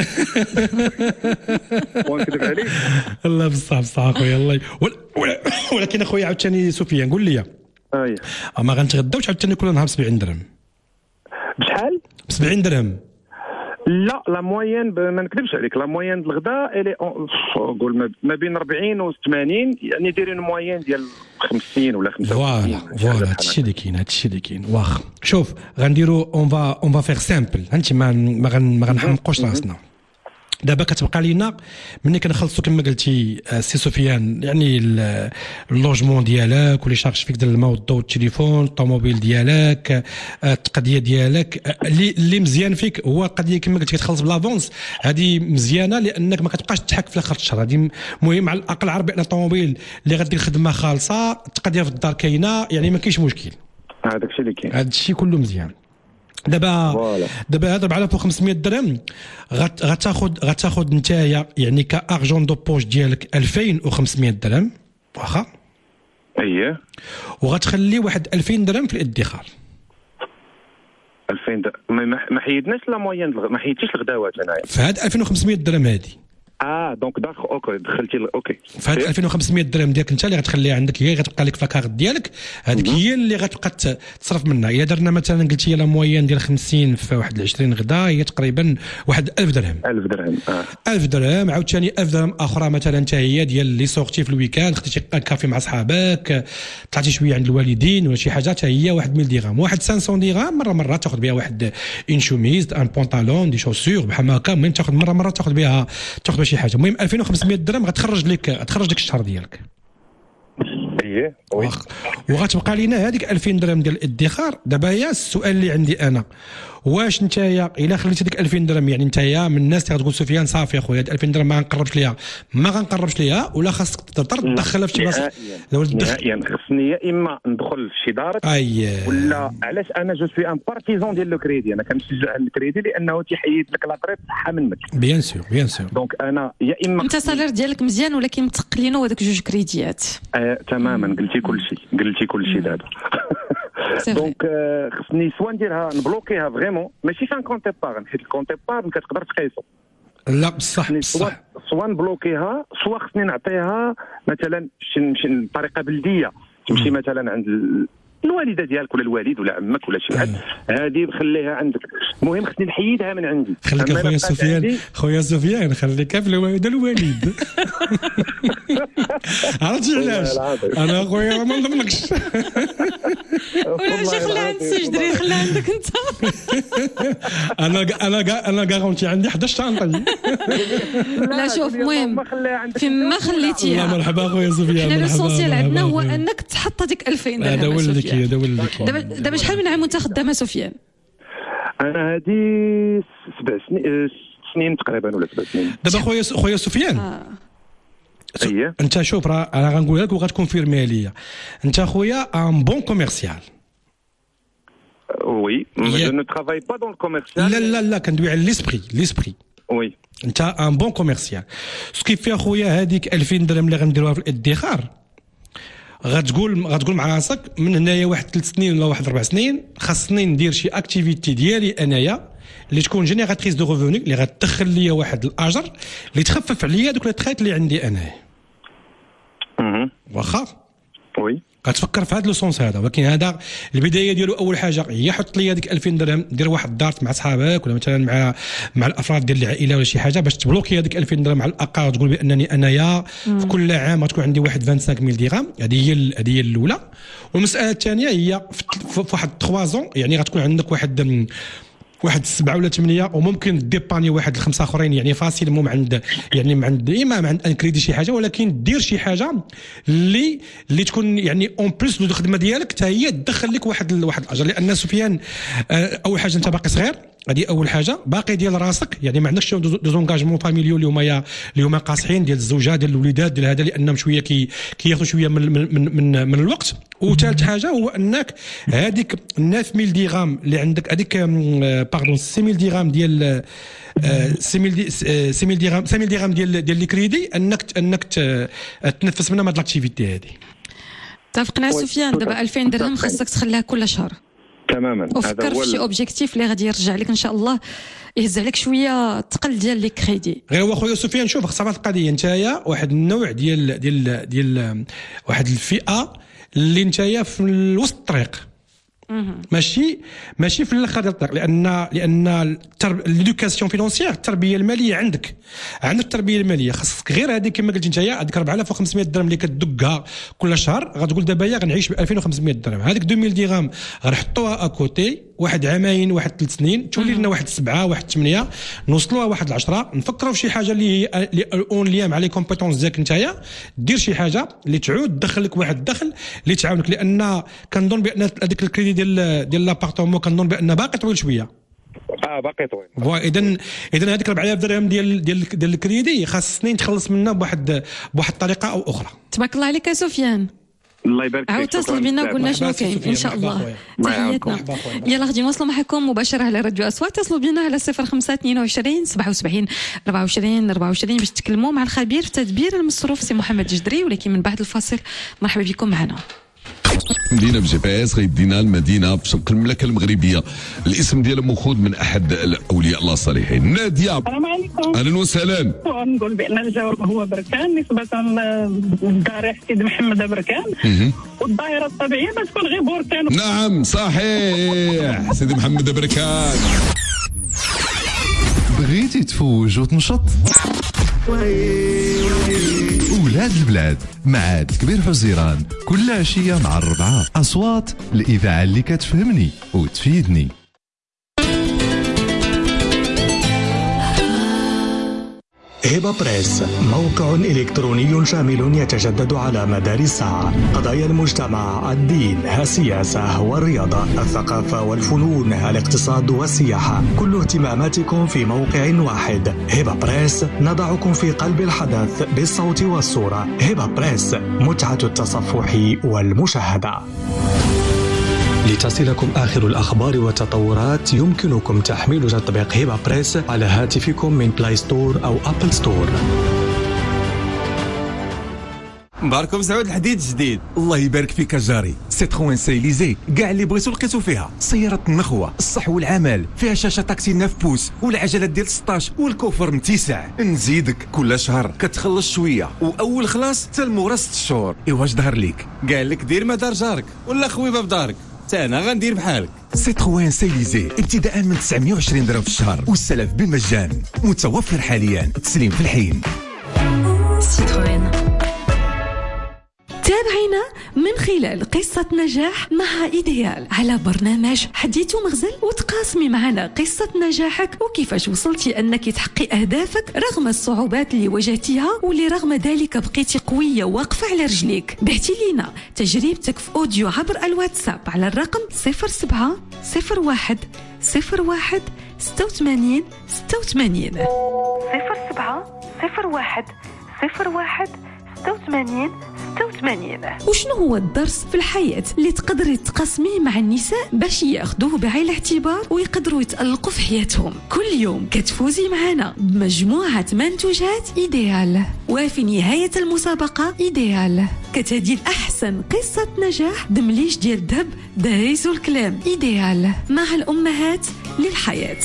ونكذب عليك الله بصح اخويا الله. ولكن اخويا عاوتاني سفيان قول لي ما غنتغداوش عاوتاني كل نهار ب 70 درهم. بشحال؟ ب 70 درهم. لا لا موين ما نكذبش عليك لا موين الغداء الي نقول ما بين 40 و 80 يعني دايرين موين ديال 50 ولا 55. فوالا هادشي اللي كاين واخا. شوف غنديروا اون فا فيغ سامبل هانتي ما غنحمقوش راسنا. دابا كتبقى لينا ملي كنخلصوا كما قلتي سي سفيان يعني اللوجمون ديالك ولي شارج فيك ديال الماء والضوء والتليفون الطوموبيل ديالك التقضيه ديالك اللي مزيان فيك هو القضيه كما قلت كتخلص بلافونس. هذه مزيانه لانك ما كتبقاش تحك في اخر الشهر. هذه مهم على الاقل عرف بان الطوموبيل اللي غدير خدمه خالصه التقضيه في الدار كاينه يعني ما كاينش مشكل. هذاك الشيء اللي كاين هذا الشيء كله مزيان. دابا هذا 4500 درهم غتاخذ نتايا يعني كارجون دو بوش ديالك 2500 درهم واخا. وغتخلي واحد 2000 درهم في الادخار. 2000 درهم ما حيدناش لا موين ما حيدتيش الغداوات انايا في هاد 2500 درهم هادي. دونك داخل اوكي دخلتي اوكي فهاد 2500 درهم ديالك انت اللي غتخليها عندك هي غتبقى لك فكاغ ديالك هذيك هي اللي غتبقى تصرف منها. الا درنا مثلا قلتي لا موين ديال 50 في واحد 20 غدا هي تقريبا واحد 1000 درهم. 1000 درهم 1000 درهم عاوتاني 1000 درهم اخرى مثلا حتى هي ديال اللي سوقتي في الويكاند خديتي كافي مع صحابك طلعتي شويه عند الوالدين ولا شي حاجه حتى هي واحد 1000 درهم واحد 500 درهم مره تاخذ بها واحد اون شوميز ان بونطالون دي شوسور بحال هكا. المهم تاخذ مره تاخذ بها شي حاجه. المهم 2500 درهم غتخرج لك الشهر ديالك. وغتبقى لينا هذيك 2000 درهم ديال الادخار. دابا هي السؤال اللي عندي انا واش نتايا الا خليتي ديك 2000 درهم يعني نتايا من الناس اللي غتقول سفيان صافي اخويا هاد 2000 درهم ما غنقربش ليها ولا خاصك تدخلها في شي بلاصه؟ نهائيا خصني يا اما ندخل في شي دار ولا علاش انا جو سوي ان بارتيزون ديال لو كريدي. انا كنشجع الكريدي لانه تيحيد لك لاطريط صحه منك. بيان سور دونك انا يا اما انت السالير ديالك مزيان ولكن متقلينو هذوك جوج كريديات. تماما قلتي كل شيء دابا. دونك خصني سوا نديرها نبلوكيها فريمون ماشي فان كونت بارن حيت الكونت بارن كتقدر تقيسو لا بصح سواء نبلوكيها سواء خصني نعطيها مثلا نمشي بطريقه بلديه، تمشي مثلا عند الوالده ديالك ولا الوالد ولا عمك ولا شي حد، هذه خليها عندك. المهم خصني نحيدها من عندي. خليك خويا سفيان خليك في الوالده الوالد. عرفتي علاش؟ انا خويا ما نضمنكش. ماشي خليها عند السجدري، خليها عندك انت. انا غارونتي عندي 11 طانطي. لا شوف المهم فيما خليتيها. مرحبا خويا سفيان. حنا لوسونسيال عندنا هو انك تحط هذيك 2000 درهم. هذا ولدك دابا شحال من عام وانت خدامه سفيان؟ انا هذه 7 سنين تقريبا ولا 7 سنين. دابا خويا سفيان انت شوف راه انا غنقول لك وغتكونفيرمي ليا، انت خويا ان بون كوميرسيال. وي جو نو ترافاي با دون الكوميرسيال. لا كندوي على ليسبري. وي انت ان بون كوميرسيال. سكي فيها خويا هذيك 2000 درهم اللي غنديروها في الادخار، غتقول مع راسك من هنايا واحد 3 سنين ولا واحد 4 سنين خاصني ندير شي اكتيفيتي ديالي انايا اللي تكون جينيراتريس دو ريفوني، اللي غتدخل ليا واحد الاجر اللي تخفف عليا دوك لي تريت اللي عندي انايا. واخا وي غتفكر في هذا لو سونس هذا، ولكن هذا البدايه ديالو اول حاجه هي حط لي هذيك 2000 درهم، دير واحد الدار مع صحابك ولا مثلا مع الافراد ديال العائله ولا شي حاجه باش تبلوكي هذيك 2000 درهم على الاقل، تقول بانني انايا في كل عام غتكون عندي واحد 25000 درهم. هذه هي الاولى. والمساله الثانيه هي في واحد 3 زون، يعني غتكون عندك واحد 7 ولا 8 وممكن ديباني واحد 5 اخرين، يعني فاسيل مو عند اما عند انكريدي شي حاجه، ولكن دير شي حاجه اللي تكون يعني اون بليس دو الخدمه ديالك حتى هي تدخل لك واحد الاجر. لان سفيان اول حاجه انت باقي صغير، هذه اول حاجه، باقي ديال راسك، يعني ما عندكش دو زونغاجمون فاميليو اللي هما قاصحين ديال الزوجات ديال الوليدات ديال هذا، لانهم شويه كياخذوا شويه من الوقت. وثالث حاجه هو انك هذيك 9000 درهم اللي عندك، هذيك باردون 6000 درهم ديال 6000 درهم ديال الكريدي، انك تنفس منها هاد لاكتيفيتي هذه. اتفقنا سفيان. دابا 2000 درهم خاصك تخليها كل شهر تماما. وفكر في شي اوبجيكتيف اللي غادي يرجع لك ان شاء الله، يهز عليك شويه ثقل ديال لي كريدي. غير هو خويا سفيان شوف خصها القضيه، نتايا واحد النوع ديال واحد الفئه اللي نتايا في الوسط الطريق، ماشي في الاخر ديال الطريق، لان ليدوكاسيون فينونسيير، التربيه الماليه عندك التربيه الماليه خاصك غير هذيك كما قلت نتايا، هذيك 4500 درهم اللي كتدقها كل شهر، غتقول دابا غنعيش ب 2500 درهم، هذيك 2000 درهم غنحطوها اكوتي واحد عامين واحد 3 سنين، تولي لنا واحد 7 واحد 8، نوصلوها واحد 10، نفكروا في شي حاجه اللي اون ليا مع لي كومبيتونس ديالك نتايا، دير شي حاجه اللي تعود تدخل لك واحد الدخل اللي تعاونك، لان كنظن بان هذيك الكريدي ديال لابارتومون كنظن بان باقي طويل شويه. باقي طويل. اذا هذيك 4000 درهم ديال الكريدي خاصني نتخلص منها بواحد الطريقه او اخرى. تبارك الله عليك يا سفيان. الله يبارك فيك. عاود اتصل بنا وقلنا شنو كاين ان شاء الله. تحياتنا. يلا غادي نوصلوا معكم مباشره على راديو اصوات، اتصلوا بنا على 0522 77 24 باش تكلموا مع الخبير في تدبير المصروف سي محمد جدري. ولكن من بعد الفاصل مرحبا بكم معنا. مدينه بجي بي اس غيدينا المدينه في شرق المملكه المغربيه، الاسم ديالها مأخوذ من احد اولياء الله الصالحين. ناديه السلام عليكم. اهلا وسهلا. نقول بان الجواب هو بركان نسبه للضريح سيدي محمد بركان، والظاهره الطبيعيه ما تكون غير بركان. نعم صحيح سيدي محمد بركان. بغيتي تفوج وتنشط؟ ولاد البلاد مع كبير حزيران كل عشية مع 4 أصوات الإذاعة اللي كتفهمني وتفيدني. هبة بريس موقع إلكتروني شامل يتجدد على مدار الساعة. قضايا المجتمع، الدين، السياسة والرياضة، الثقافة والفنون، الاقتصاد والسياحة، كل اهتماماتكم في موقع واحد. هبة بريس نضعكم في قلب الحدث بالصوت والصورة. هبة بريس متعة التصفح والمشاهدة. لتصلكم آخر الأخبار والتطورات يمكنكم تحميل تطبيق هبة بريس على هاتفكم من بلاي ستور أو أبل ستور. مباركم سعود الحديد جديد. الله يبارك فيك جاري. سيتروين سيليزي كاع اللي بغيتو لقيتو فيها. سيارة النخوة، الصح والعمل، فيها شاشة طاكسي 9 بوس والعجلات ديال 16 والكوفر متسع. نزيدك كل شهر كتخلص شوية وأول خلاص حتى المورا 6 شهور. واش ظهر ليك؟ قال لك دير ما دار جارك ولا خويبه في دارك، تا انا غندير بحالك. سيتروين سيليزي ابتداء من 920 درهم في الشهر والسلف بالمجان، متوفر حاليا، تسليم في الحين. سيتروين. تابعينا من خلال قصة نجاح مع إيديال على برنامج حديث ومغزل، وتقاسمي معنا قصة نجاحك وكيفاش وصلتي أنك تحققي أهدافك رغم الصعوبات اللي واجهتيها، واللي رغم ذلك بقيتي قوية واقفة على رجليك. بعتي لينا تجربتك في أوديو عبر الواتساب على الرقم 07 01 01 86 86 07 01 01 86 86. وشنو هو الدرس في الحياة اللي تقدري تقسميه مع النساء باش ياخذوه بعين الاعتبار ويقدروا يتألقوا في حياتهم؟ كل يوم كتفوزي معنا بمجموعة منتوجات إيديال، وفي نهاية المسابقة إيديال كتهدي أحسن قصة نجاح دمليش ديال الذهب دايز الكلام. إيديال مع الأمهات للحياة.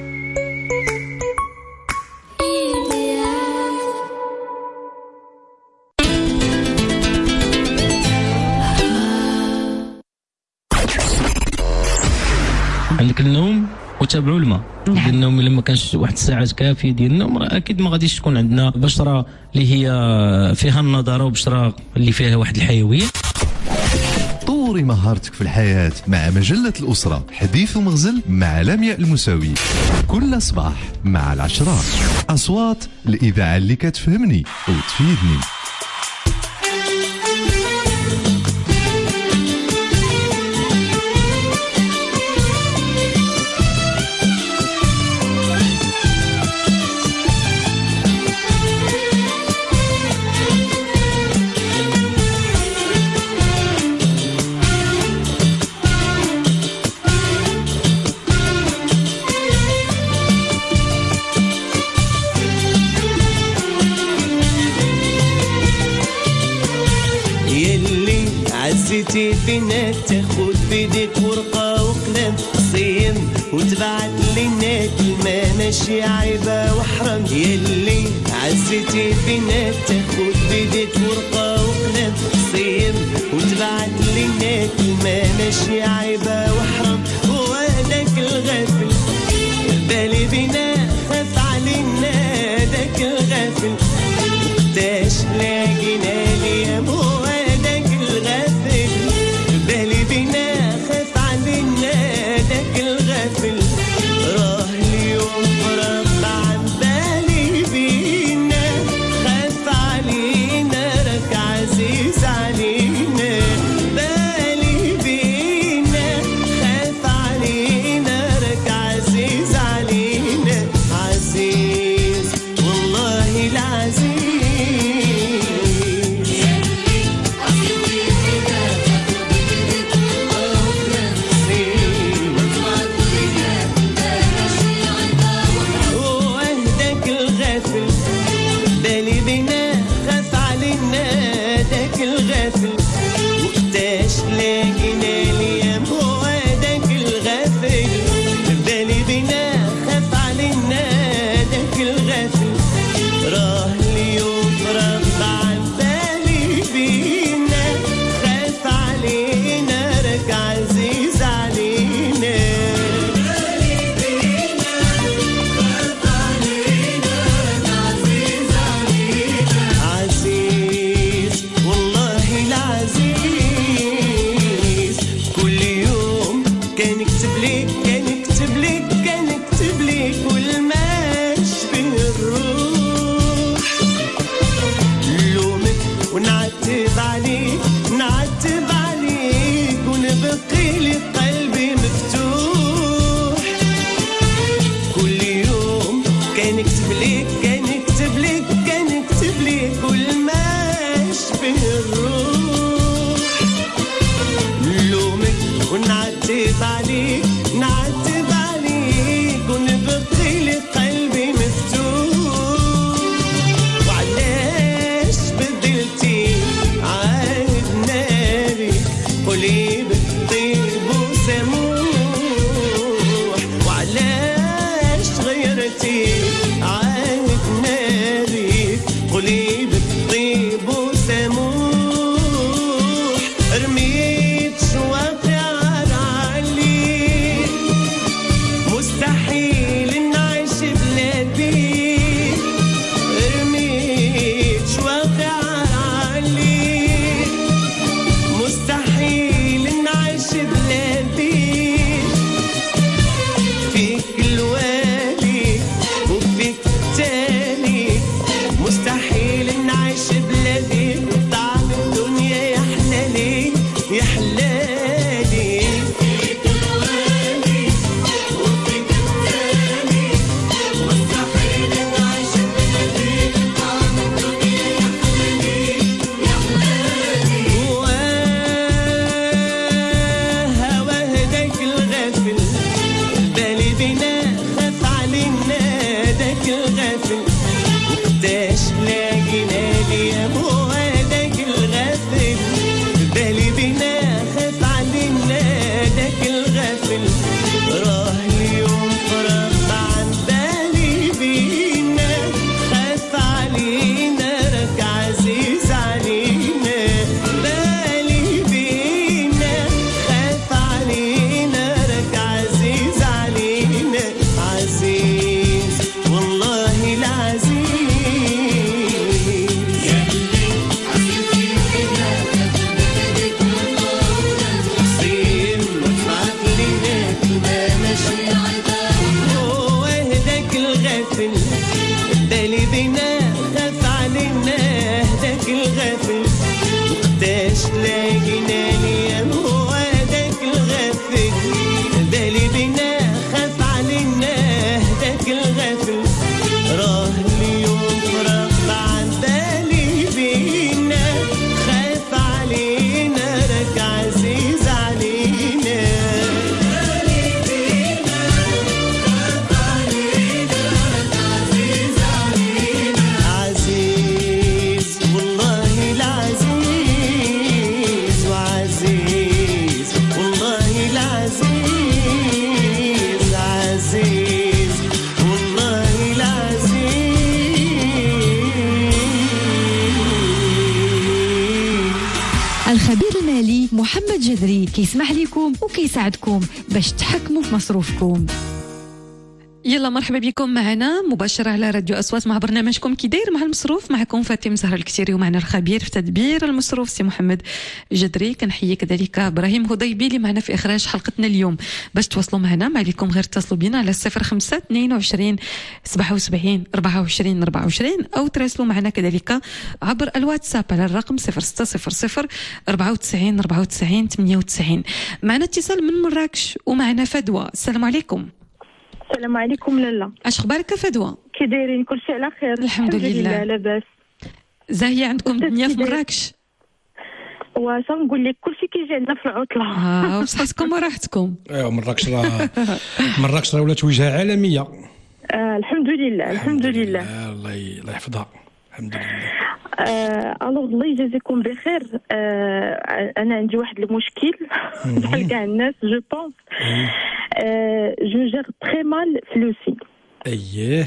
عندك النوم وتابعوا الماء. نعم. النوم لما كانش واحد الساعات كافيه ديال النوم اكيد ما غاديش تكون عندنا بشره اللي هي فيها النضاره وبشره اللي فيها واحد الحيويه. طوري مهارتك في الحياة مع مجلة الأسرة حديث ومغزل مع لمياء المساوي كل صباح مع العشرة. أصوات الإذاعة اللي كتفهمني وتفيدني. عزيتي فينا تاخد بيديك ورقة وقلم صيم وتبعت لنا كلمة ماشي عيبة وحرام. يلي عزيتي فينا تاخد بيديك ورقة وقلم صيم وتبعت لنا كلمة ماشي عيبة وحرام. وهداك الغافل بالي بينا خاف علينا داك الغافل وقتاش لاقينا اليوم. وهداك الغافل بالي بينا خاف علينا داك الغافل راه اليوم فرق عن بالي بينا خاف علينا راك عزيز علينا. بالي بينا خاف علينا راك عزيز علينا. عزيز والله العزيز. وهداك الغافل بالي بينا خاف علينا داك الغافل وقتاش لاقينا اليوم. وهداك الغافل بالي بينا خاف علينا داك الغافل راه اليوم فرق عن بالي بينا خاف علينا راك عزيز علينا. بالي بينا خاف علينا راك عزيز علينا. عزيز والله العزيز. كل يوم كان يكتب ليك كان يكتب ليك كان يكتب ليك والما شبه الروح. لومك ونعتب عليك نعتب عليك ونبقي لي قلبي مفتوح. كل يوم كان يكتب ليك كان يكتب ليك كان يكتب ليك والما شبه الروح. لومك ونعتب عليك نعتب عليك الجذري كيسمح لكم وكيساعدكم باش تحكموا في مصروفكم. يلا مرحبا بكم معنا مباشرة على راديو أصوات مع برنامجكم كي داير مع المصروف. معكم فاطمة زهرة الكتيري ومعنا الخبير في تدبير المصروف سي محمد جدري. كنحيي كذلك إبراهيم هضيبي اللي معنا في إخراج حلقتنا اليوم. باش تواصلوا معنا ما عليكم غير اتصلوا بنا على 05 22 77 24 24 أو تراسلوا معنا كذلك عبر الواتساب على الرقم 0600 94 94 98. معنا اتصال من مراكش ومعنا فدوى. السلام عليكم. السلام عليكم لالا. اش اخبارك فدوى؟ كي دايرين؟ كلشي على خير الحمد لله. لاباس. زاهيه عندكم الدنيا في مراكش؟ واش نقول لك كلشي كيجي عندنا في العطله. بصحتكم وراحتكم. ايوا مراكش راه ولات وجهه عالميه. الحمد لله الحمد لله. الله يحفظها الحمد لله. الوغ الله يجازيكم بخير. انا عندي واحد المشكل بحال كاع الناس جو بونس. جو جير تري مال فلوسي. اييه.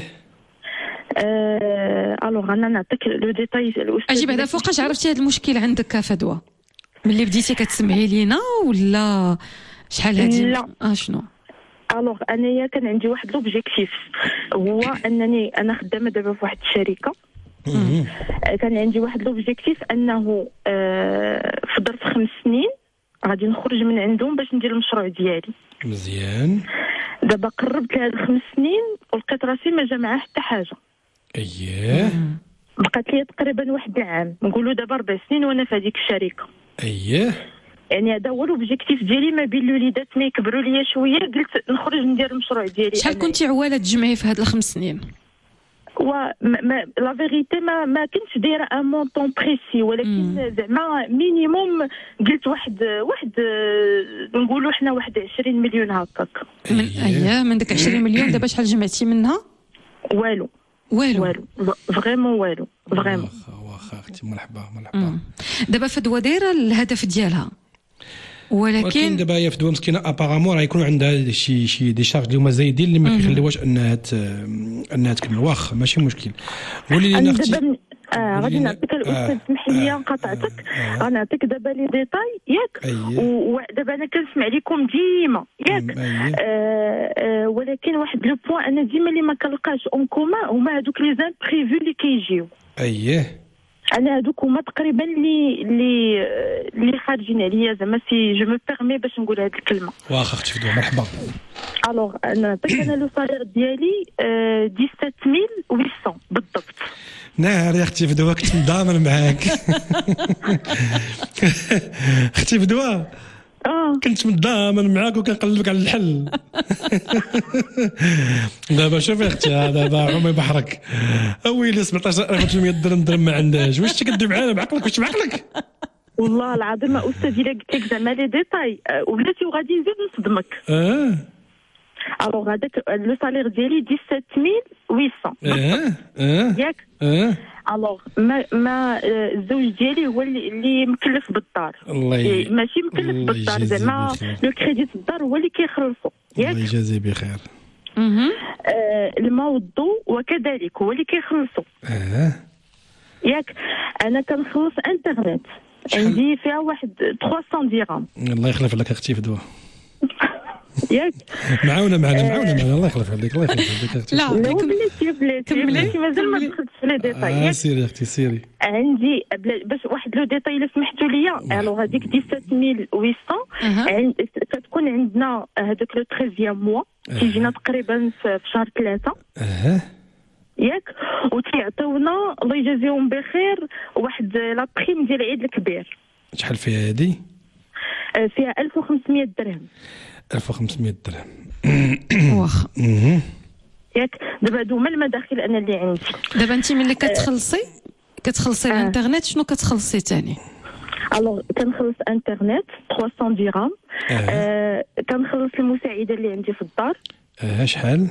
الوغ انا نعطيك لو ديتاي الاستاذ. اجي بعدا فوقاش عرفتي هذا المشكل عندك فدوى؟ ملي بديتي كتسمعي لينا ولا شحال هادي؟ لا شنو؟ الوغ انايا كان عندي واحد لوبجيكتيف، هو انني انا خدامه دابا في واحد الشركه. كان عندي واحد لوبجيكتيف انه في ظرف 5 سنين غادي نخرج من عندهم باش ندير المشروع ديالي. مزيان. دابا قربت لهاد 5 سنين ولقيت راسي ما جا معاه حتى حاجه. اييه. بقات لي تقريبا واحد العام، نقولوا دابا 4 سنين وانا في هذيك الشركه. اييه. يعني هذا هو لوبجيكتيف ديالي، ما بين الوليدات ما يكبروا ليا شويه قلت نخرج ندير المشروع ديالي. شحال كنتي عواله تجمعي في هاد ال5 سنين؟ لا فيغيتي ما كنتش دايره ان مونطون بريسي، ولكن زعما مينيموم قلت واحد نقولوا حنا واحد 20 مليون هكاك. من داك 20 مليون دابا شحال جمعتي منها؟ والو فريمون والو فريمون. واخا اختي مرحبا. دابا فدوى دايره الهدف ديالها، ولكن دابا هي فدوى مسكينه ابارامون راه يكون عندها شي دي شارج اللي هما زايدين اللي ما كيخليوهاش انها تكمل. واخا ماشي مشكل. قولي لي اختي. غادي نعطيك الاستاذ سمح لي قطعتك. غنعطيك دابا لي ديتاي ياك. ودابا انا كنسمع لكم ديما ياك. ولكن واحد لو بوين انا ديما اللي ما كنلقاش اون كومان هما هذوك لي زامبريفو اللي كيجيو. انا هذوك هما تقريبا اللي خارجين عليا زعما سي جو مو بيرمي باش نقول هذه الكلمه. واخا اختي فدوى مرحبا. الوغ نعطيك انا لو صالير ديالي 17800 بالضبط. نهار يا اختي فدوى كنت مضامن معاك. اختي فدوى كنت متضامن معاك وكنقلبك على الحل. دابا شوفي اختي دابا عمي بحرك ويلي 17800 درهم ما عندهاش. واش كدير معانا بعقلك؟ واش بعقلك؟ والله العظيم استاذ الا قلت لك زعما لي ديتاي ولاتي وغادي نزيد نصدمك. الوغ هذاك لو صالير ديالي 17800 ياك. الوغ ما الزوج ديالي هو اللي مكلف بالدار، ماشي مكلف بالدار زعما لو كريديت الدار هو اللي كيخلصو ياك. الله يجازيه بخير. الماء والضوء وكذلك هو اللي كيخلصو ياك. انا كنخلص انترنت عندي فيها واحد 300 درهم. الله يخلف لك اختي فدوى. ياك معاونه الله يخلف عليك. الله يخلف عليك. لا بلاتي مازال ما دخلتش في لي ديتاي. سيري اختي سيري. عندي باش واحد لو ديتاي الا سمحتوا لي. الوغ هذيك 17800 كتكون عندنا هذاك لو 13 موا كيجينا تقريبا في شهر 3 ياك. وتيعطيونا الله يجازيهم بخير واحد لا بريم ديال العيد الكبير. شحال فيها هذه؟ فيها 1500 درهم. 1500 درهم. واخا ياك. دابا هادو هما المداخل انا اللي عندي. دابا انت ملي كتخلصي الانترنت شنو كتخلصي ثاني؟ الوغ كنخلص انترنت 300 درهم. كنخلص المساعده اللي عندي في الدار. شحال؟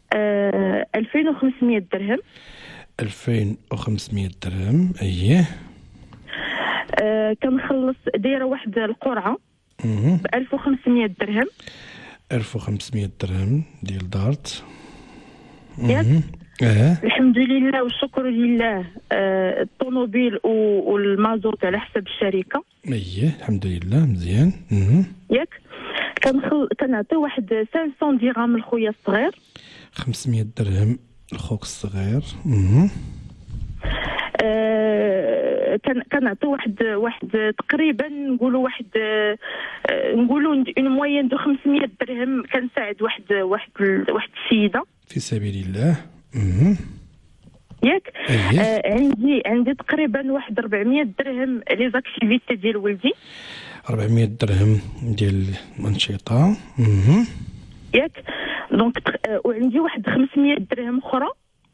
2500 درهم. 2500 درهم. اييه. كنخلص دايره واحد القرعه ب 1500 درهم. 1500 درهم ديال دارت. ياك. الحمد لله والشكر لله. الطوموبيل والمازوت على حسب الشركه. اييه الحمد لله مزيان. ياك كنعطي واحد 500 درهم لخويا الصغير. 500 درهم لخوك الصغير. كنعطي واحد تقريبا نقولوا اون موين دو 500 درهم. كنساعد واحد السيده في سبيل الله. ياك عندي تقريبا واحد 400 درهم لي زاكتيفيتي ديال ولدي. 400 درهم ديال الانشطه. ياك دونك وعندي واحد 500 درهم اخرى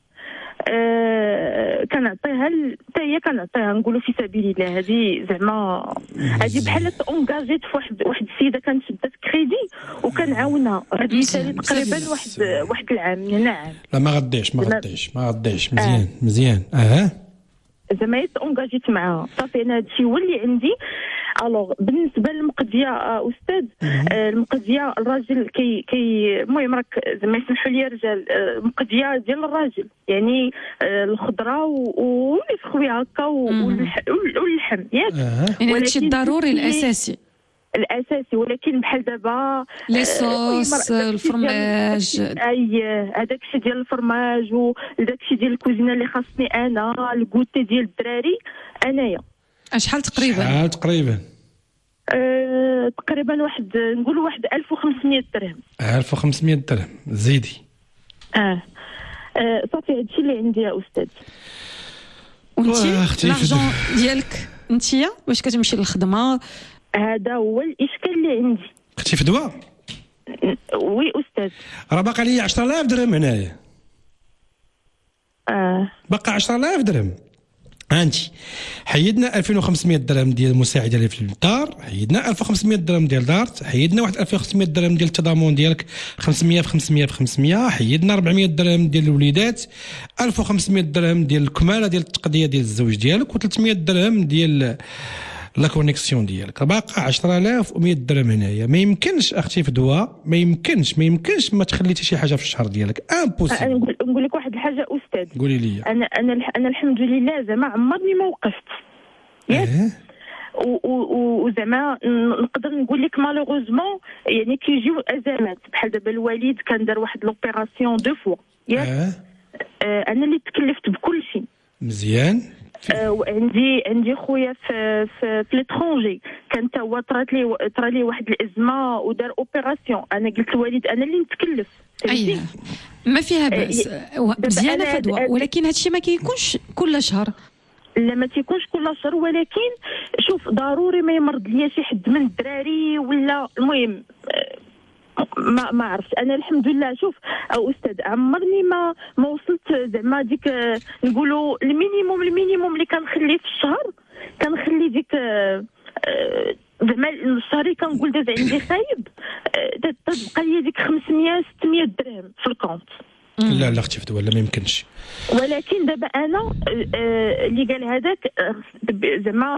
كنعطيها حتى هي كنعطيها نقولوا في سبيل الله. هذه زعما هذه بحال اونغاجيت في واحد السيده كانت شدات كريدي وكنعاونها. هذه مثالي تقريبا واحد العام من عام. لا ما غديش مزيان. زعما اونغاجيت معاها صافي. انا هادشي هو اللي عندي. الوغ بالنسبه للمقديه استاذ، المقديه الراجل المهم راك زعما يسمحوا لي رجال، المقديه ديال الراجل يعني الخضره والفخوي هكا واللحم ياك. يعني هادشي الضروري الاساسي ولكن بحال دابا لي صوص الفرماج هذاك الشيء ديال الفرماج وداك الشيء ديال الكوزينه اللي خاصني انا الكوتي ديال الدراري انايا. شحال تقريبا؟ تقريبا نقولوا واحد 1500 درهم. 1500 درهم زيدي. صافي هادشي اللي عندي يا استاذ. وانتي لارجون ديالك انتيا واش كتمشي للخدمه؟ هذا هو الاشكال اللي عندي. اختي فدوى؟ وي استاذ. راه باقي لي 10000 درهم هنايا. باقي 10000 درهم. انت حيدنا 2500 درهم ديال المساعده اللي في الدار، حيدنا 1500 درهم ديال الدار، حيدنا واحد 1500 درهم ديال التضامن ديالك 500 في 500 في 500، حيدنا 400 درهم ديال الوليدات، 1500 درهم ديال الكماله ديال التقضيه ديال الزوج ديالك، و300 درهم ديال لا كونيكسيون ديالك. باقي 10100 درهم هنايا. ما يمكنش اختي فدوى، ما يمكنش ما تخلي حتى شي حاجه في الشهر ديالك. امبوسيبل. نقول لك واحد الحاجه استاذ. قولي لي. انا الحمد لله زعما عمرني ما وقفت. وزعما نقدر نقول لك مالوغوزمون يعني كيجيو ازمات بحال دابا الوالد كان دار واحد لوبيراسيون دو فوا ياك. انا اللي تكلفت بكل شيء. مزيان. وعندي خويا في ليترونجي كان تا هو طرا لي واحد الازمه ودار اوبيراسيون. انا قلت الوالد انا اللي نتكلف. اييه ما فيها باس مزيانه فدوى، ولكن هادشي ما كيكونش كل شهر. لا ما تيكونش كل شهر، ولكن شوف ضروري ما يمرض ليا شي حد من الدراري ولا المهم ما عرفت. انا الحمد لله شوف استاذ عمرني ما وصلت زعما ديك نقولوا المينيموم اللي كنخليه في الشهر. كنخلي ديك زعما الشهري كنقول داز عندي خايب تبقى لي ديك 500 600 درهم في الكونت. لا اختي فدوى لا ما يمكنش. ولكن دابا انا اللي قال هذاك زعما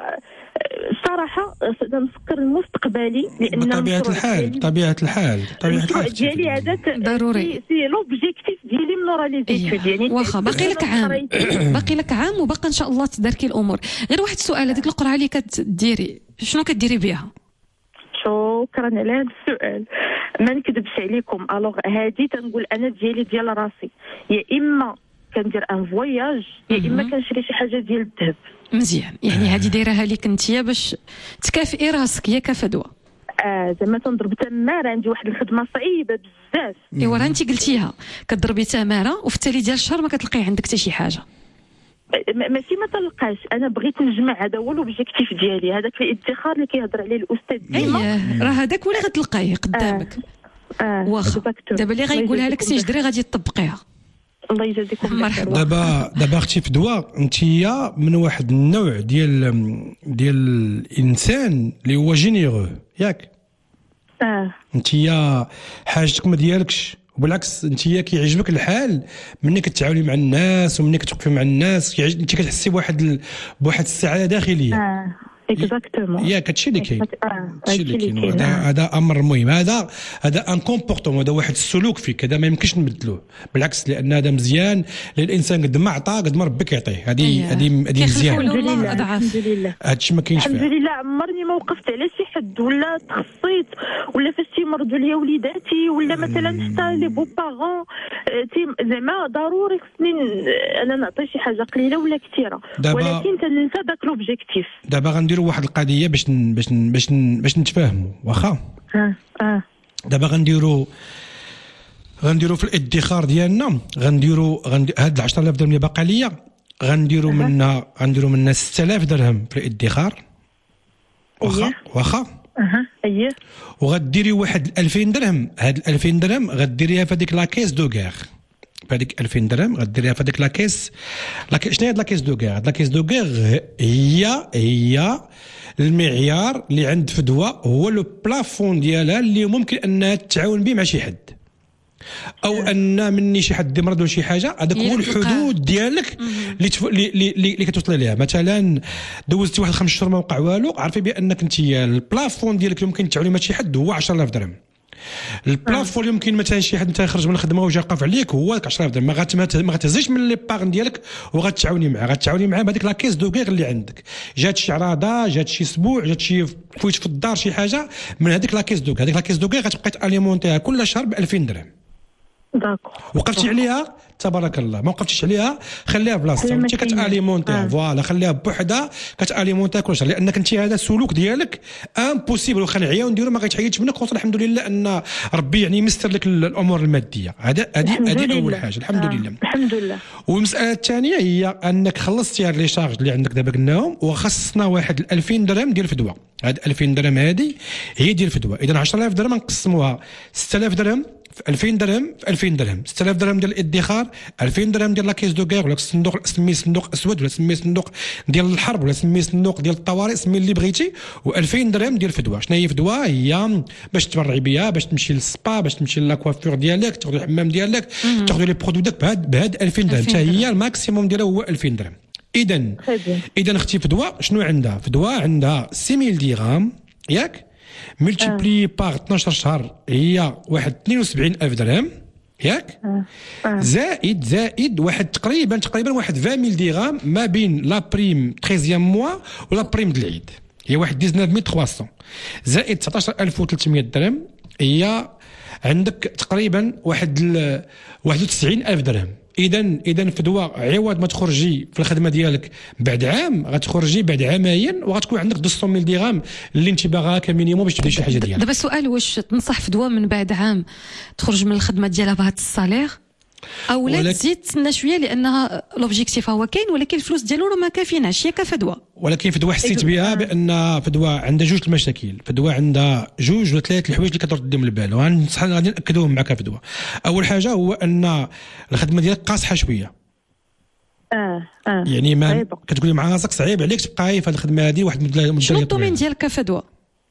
الصراحه نفكر المستقبلي لان طبيعه الحال ديالي هذاك ضروري سي لوبجيكتيف ديالي من ورا لي زيتود. يعني واخا باقي لك عام وباقي ان شاء الله تداركي الامور. غير واحد السؤال، هذيك القرعه اللي كديري شنو كديري بها؟ شكرا على هذا السؤال. ما نكذبش عليكم، الوغ هادي تنقول انا ديال راسي، يا اما كندير ان فواياج يا اما كنشري شي حاجه ديال الذهب. مزيان، يعني هادي دايرها ليك انتيا باش تكافئي راسك ياك فدوى. زعما تنضرب تماره، عندي واحد الخدمه صعيبه بزاف. ايوا راه انت قلتيها كتضربي تماره وفي التالي ديال الشهر ما كتلقاي عندك حتى شي حاجه. ماشي ما تلقاش، انا بغيت نجمع، هذا هو لوبجيكتيف ديالي، هذاك الادخار اللي كيهضر عليه الاستاذ ديما. راه هذاك هو اللي غتلقايه قدامك. واخا دابا اللي غايقولها لك سي جدري غادي تطبقيها. الله يجازيكم مرحبا. دابا اختي فدوى، انتيا من واحد النوع ديال الانسان اللي هو جينيرو ياك. انتيا حاجتك ما ديالكش، وبالعكس انتيا كيعجبك الحال منك كتعاوني مع الناس ومنك كتوقفي مع الناس، انت كتحسي بواحد السعاده داخليه. اكزاكتومون ياك هادشي اللي كاين. هادشي اللي كاين. هذا امر مهم. هذا ان كومبورتمون، هذا واحد السلوك فيك، هذا ما يمكنش نبدلوه، بالعكس، لان هذا مزيان للانسان. قد ما عطى قد ما ربك يعطيه. هذه مزيان. الحمد لله. هادشي ما كاينش. الحمد لله عمرني ما وقفت على شي حد ولا تخصيت ولا فاش تيمرضوا ليا وليداتي ولا مثلا حتى لي بو بارون زعما ضروري خصني انا نعطي شي حاجه قليله ولا كثيره، ولكن تننسى داك لوبجيكتيف. دابا غنديروا واحد القضيه باش نتفاهموا، واخا؟ دابا غنديروا في الادخار ديالنا، هاد 10000 درهم اللي باقا ليا غنديروا منها 6000 درهم في الادخار، واخا؟ اييه. وغديري واحد 2000 درهم. هاد 2000 درهم غديريها في هذيك لاكيس دو غير. بهذيك 2000 درهم غديريها في هذيك لاكيس. شنو هي هاد لاكيس دو غير؟ هاد لاكيس دو غير هي المعيار اللي عند فدوى، هو لو بلافون ديالها اللي ممكن انها تتعاون به مع شي حد، او ان مني شي حد مرض ولا شي حاجه. هذاك هو الحدود ديالك اللي كتوصلي ليها. مثلا دوزتي واحد 5 شهور ما وقع والو، عرفي بانك انت البلافون ديالك اللي ممكن تعاوني مع شي حد هو 10000 درهم. البلافون اللي ممكن مثلا شي حد انت خرج من الخدمه وجا قاف عليك هو 10000 درهم. ما غتهزيش من لي باغن ديالك وغتعاوني معاه بهذيك لاكيس دو غير اللي عندك. جات شي عراضه، جات شي اسبوع، جات شي فويت في الدار شي حاجه من هذيك لاكيس دو غير. هذيك لاكيس دو غير غتبقى تاليمونتيها كل شهر ب 2000 درهم. داكور. وقفتي عليها تبارك الله، ما وقفتيش عليها خليها بلاصتها انت كتاليمونتيها. فوالا خليها بوحدها كتاليمونتيها كل شهر، لانك انت هذا السلوك ديالك امبوسيبل. واخا نعياو نديرو ما غيتحيدش منك، خصوصا الحمد لله ان ربي يعني يمسر لك الامور الماديه. هذه اول حاجه الحمد لله. الحمد لله. والمساله الثانيه هي انك خلصتي هاد لي شارج اللي عندك دابا قلناهم، وخصصنا واحد 2000 درهم ديال الفدوى. هاد 2000 درهم هذه هي ديال الفدوى. اذا 10000 درهم نقسموها 6000 درهم في 2000 درهم في 2000 درهم، 6000 درهم ديال الادخار، 2000 درهم ديال لاكيس دو غير، ولا الصندوق سميه صندوق اسود، ولا سميه صندوق ديال الحرب، ولا سميه صندوق ديال الطوارئ، سميه اللي بغيتي، و2000 درهم ديال الفدوى. شنو هي الفدوى؟ هي باش تبرعي بها، باش تمشي للسبا، باش تمشي لاكوافور ديالك، تاخذ الحمام ديالك، تاخذ لي برودوي ديالك بهاد 2000 درهم. حتى هي الماكسيموم ديالها هو 2000 درهم. اذا اختي فدوى شنو عندها؟ فدوى عندها 6000 درهم ياك، ملتيبلي باغ 12 شهر هي واحد 72000 درهم ياك. زائد واحد تقريبا واحد 20000 درهم ما بين لا بريم 13 موا ولا بريم د العيد، هي واحد 19300 زائد 19300 درهم، هي عندك تقريبا واحد 91000 درهم. اذا فدوى عوض ما تخرجي في الخدمه ديالك بعد عام، غتخرجي بعد عامين وغتكون عندك 200000 درهم اللي انت باغاها كمينيموم باش تبدا شي حاجه ديالك. دابا السؤال، واش تنصح فدوى من بعد عام تخرج من الخدمه ديالها بهذا الصالير، او لا تزيد تسنى شويه لانها لوبجيكتيف هو كاين، ولكن الفلوس ديالو راه ما كافيناش هي كفدوى؟ ولكن فدوى حسيت بها بان فدوى عندها جوج المشاكل. فدوى عندها جوج ولا ثلاث الحوايج اللي كترد ديهم البال، وغنصح غادي ناكدوهم معك فدوى. اول حاجه هو ان الخدمه ديالك قاصحه شويه. يعني ما كتقولي مع راسك صعيب عليك تبقاي في هذه الخدمه هذه واحد المده. شنو الدومين ديالك كفدوى؟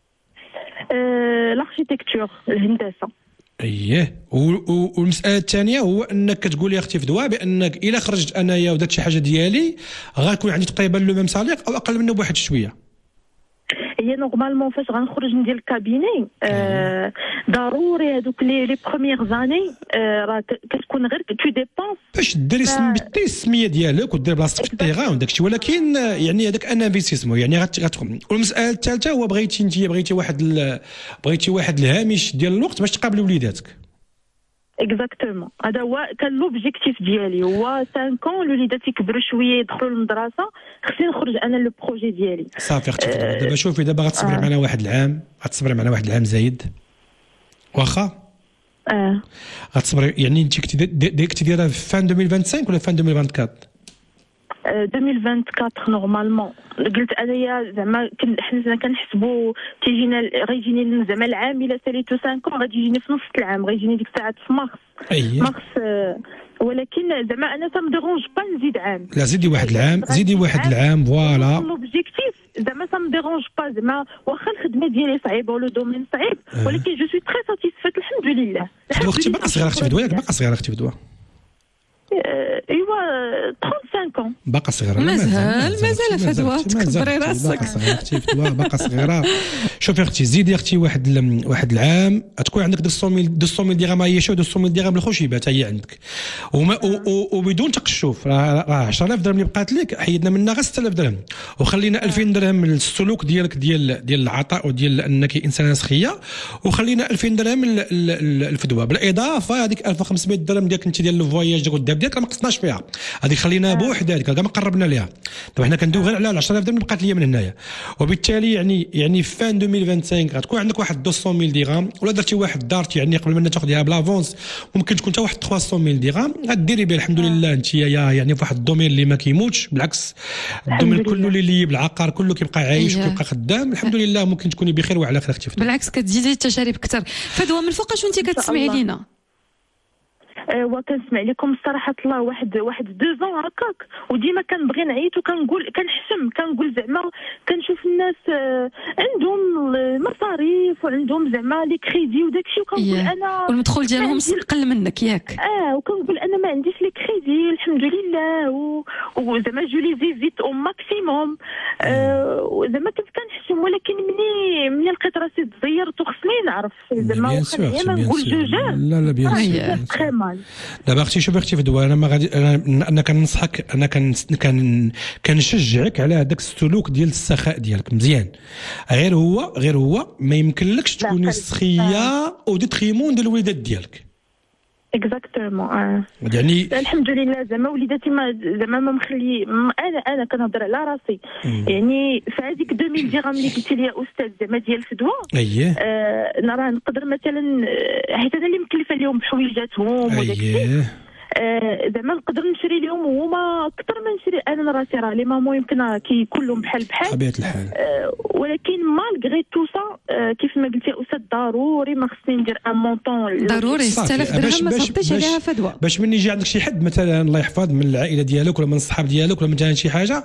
الاركيتكتور، الهندسه. اييه. والمساله الثانيه هو انك كتقول يا اختي فدوى بانك الا خرجت انايا ودرت شي حاجه ديالي غتكون عندي تقريبا لو ميم سالير او اقل منه بواحد شويه. هي نورمالمون فاش غنخرج ندير الكابيني ضروري هذوك لي بروميير زاني راه كتكون غير تو ديبونس باش ديري السميه ديالك ودير بلاصتك في التيغان وداك الشيء، ولكن يعني هذاك ان انفستيسمون يعني غتدخل. والمساله الثالثه هو بغيتي واحد الهامش ديال الوقت باش تقابل وليداتك. اكزاكتومون، هذا هو كان لوبجيكتيف ديالي، هو 5 كون الوليدات يكبروا شويه يدخلوا للمدرسه، خصني نخرج انا لو بروجي ديالي. صافي اختي دابا شوفي، دابا غتصبري معنا واحد العام، زايد واخا. غتصبري يعني انت كنتي دايره في فان 2025 ولا فان 2024؟ 2024 نورمالمون. قلت انايا زعما حنا كنحسبوا غيجيني زعما العام الا ساليتو 5 غادي يجيني في نص العام، غيجيني ديك الساعات في مارس. ولكن زعما انا سا مديرونج با نزيد عام. لا زيدي واحد العام فوالا. لوبجيكتيف زعما سا مديرونج با، زعما واخا الخدمه ديالي صعيبه ولو دومين صعيب، ولكن جو سوي تري ساتيسفيت الحمد لله. اختي باقا صغيره اختي فدوى، ايوا 35 باقا صغيره. مازال فدوى تكبري راسك. باقا صغيره. شوفي اختي زيدي اختي واحد العام تكون عندك 200,000 درهم هي شو 200,000 درهم الخشبات هي عندك وبدون تقشف. راه 10,000 درهم اللي بقات لك حيدنا منها غير 6,000 درهم وخلينا 2,000 درهم للسلوك ديالك ديال العطاء وديال انك انسانه سخيه وخلينا 2,000 درهم الفدوى بالاضافه هذيك 1,500 درهم ديالك انت ديال الفواياج ديال الذهب ديالك ما قصناش فيها هذيك خلينا بوحدها كاع ما قربنا ليها. دابا حنا كندوي غير على 10,000 درهم اللي بقات ليا من هنايا وبالتالي يعني في فان 2025 غتكون عندك واحد 200,000 درهم ولا درتي واحد دارت يعني قبل ما تاخذيها بلافونس ممكن تكون حتى واحد 300,000 درهم غديري بها الحمد لله انت يعني في واحد الدومين اللي ما كيموتش بالعكس الدومين كله اللي بالعقار كله كيبقى عايش وكيبقى خدام الحمد لله ممكن تكوني بخير وعلى خير اختي. بالعكس كتزيدي التجارب اكثر. فدوى من فوقاش وانت كتسمعي لينا؟ وكنسمع لكم الصراحه الله واحد 2 زون هكاك وديما كنبغي نعيط وكنقول كنحشم كنقول زعما كنشوف الناس عندهم مصاريف وعندهم زعما لي كريدي وداكشي وكنقول انا والمدخول ديالهم قل منك ياك. وكنقول انا ما عنديش لي كريدي الحمد لله وزعما جو لي زيت او ماكسيموم زعما كنت كنحشم ولكن مني لقيت راسي تزيرت وخصني نعرف زعما واخا ما نقول جوجان لا بيان سور. دابا اختي شوفي اختي فدوى انا ما غادي انا كننصحك انا كنشجعك على هذاك السلوك ديال السخاء ديالك مزيان غير هو ما يمكنلكش تكوني سخيه وديتريمون ديال الوليدات ديالك. اكزاكتومون يعني الحمد لله زعما وليداتي زعما ما مخلي انا كنهضر على راسي يعني في هذيك 2,000 درهم اللي قلتي لي استاذ زعما ديال الفدوى انا راه نقدر مثلا حيت انا اللي مكلفه لهم بحويجاتهم وداكشي زعما نقدر نشري لهم وهما اكثر ما نشري انا راسي. راه لي مامو يمكن كيكون لهم بحال طبيعه الحال ولكن مالغري تو سا كيف ما قلتي استاذ ضروري ما خصني ندير ان مونطون ضروري 6,000 درهم ما تغطيش عليها فدوى باش من يجي عندك شي حد مثلا الله يحفظ من العائله ديالك ولا من الصحاب ديالك ولا مثلا شي حاجه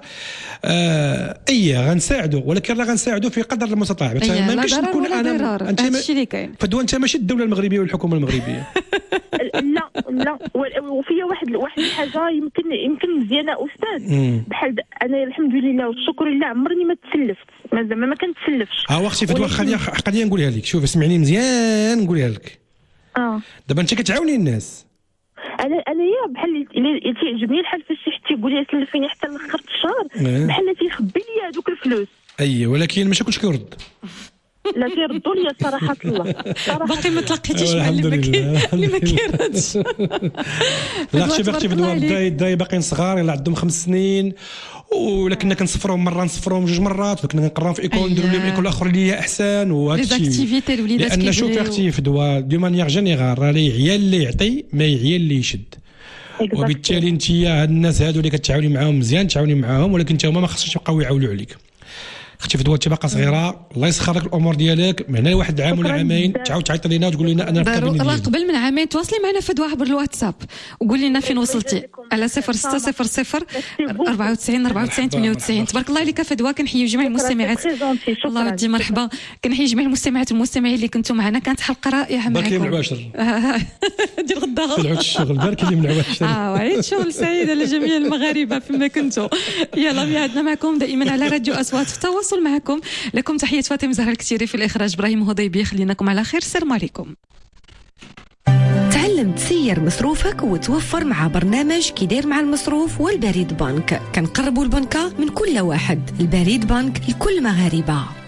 غنساعدوا ولكن راه غنساعدوا في قدر المستطاع. ما يمكنش نكون انا هادشي اللي كاين فدوى انت ماشي الدوله المغربيه والحكومه المغربيه. لا وفيا واحد الحاجه يمكن مزيانه استاذ بحال انا الحمد لله والشكر لله عمرني ما تسلفت زعما ما كنتسلفش. واختي فدوى خليني نقولها لك شوف اسمعيني مزيان نقولها لك. دابا انت كتعاوني الناس انا يا بحال اللي تيعجبني الحال فاش شي حد يقول لي سلفيني حتى لاخر الشهر بحال تيخبي لي هذوك الفلوس ولكن ماشي كلشي كيرد. لا تيردوا لي صراحه الله باقي ما تلاقيتيش مع اللي ما كيردش. لا اختي فدوى الدراري باقيين صغار يلاه عندهم 5 سنين ولكن كنصفرهم مره نصفرهم 2 مرات ولكن كنقراو في ايكول نديروا لهم ايكول اخر اللي هي احسن وهذا الشيء لي زاكتيفيتي الوليدات لان شوفي اختي فدوى دو مانيير جينيرال راه عيال اللي يعطي ما عيال اللي يشد وبالتالي انت هاد الناس هادو اللي كتعاوني معاهم مزيان تعاوني معاهم ولكن حتى هما ما خصهمش يبقاو يعاولوا عليك. اختي فدوى انت باقا صغيره الله يسخر لك الامور ديالك من هنا واحد عام ولا عامين تعاود تعيط لينا وتقول لنا انا راه قبل من عامين تواصلي معنا فدوى عبر الواتساب وقولي لنا فين وصلتي على 0600 94 94 98. تبارك الله عليك فدوى. كنحيي جميع المستمعات الله يدي مرحبا كنحيي جميع المستمعات والمستمعين اللي كنتوا معنا. كانت حلقه رائعه معكم. بارك الله العواشر ديال غدا في العود الشغل بارك الله من العواشر وعيد شغل سعيد لجميع المغاربه فيما كنتوا. يلا ميعادنا معكم دائما على راديو اصوات في التواصل معكم. لكم تحية فاطمة زهرة الكتيري في الإخراج إبراهيم هضيبي. خليناكم على خير السلام عليكم. تعلم تسير مصروفك وتوفر مع برنامج كيدير مع المصروف والبريد بنك. كنقربوا البنكة من كل واحد. البريد بنك لكل مغاربة.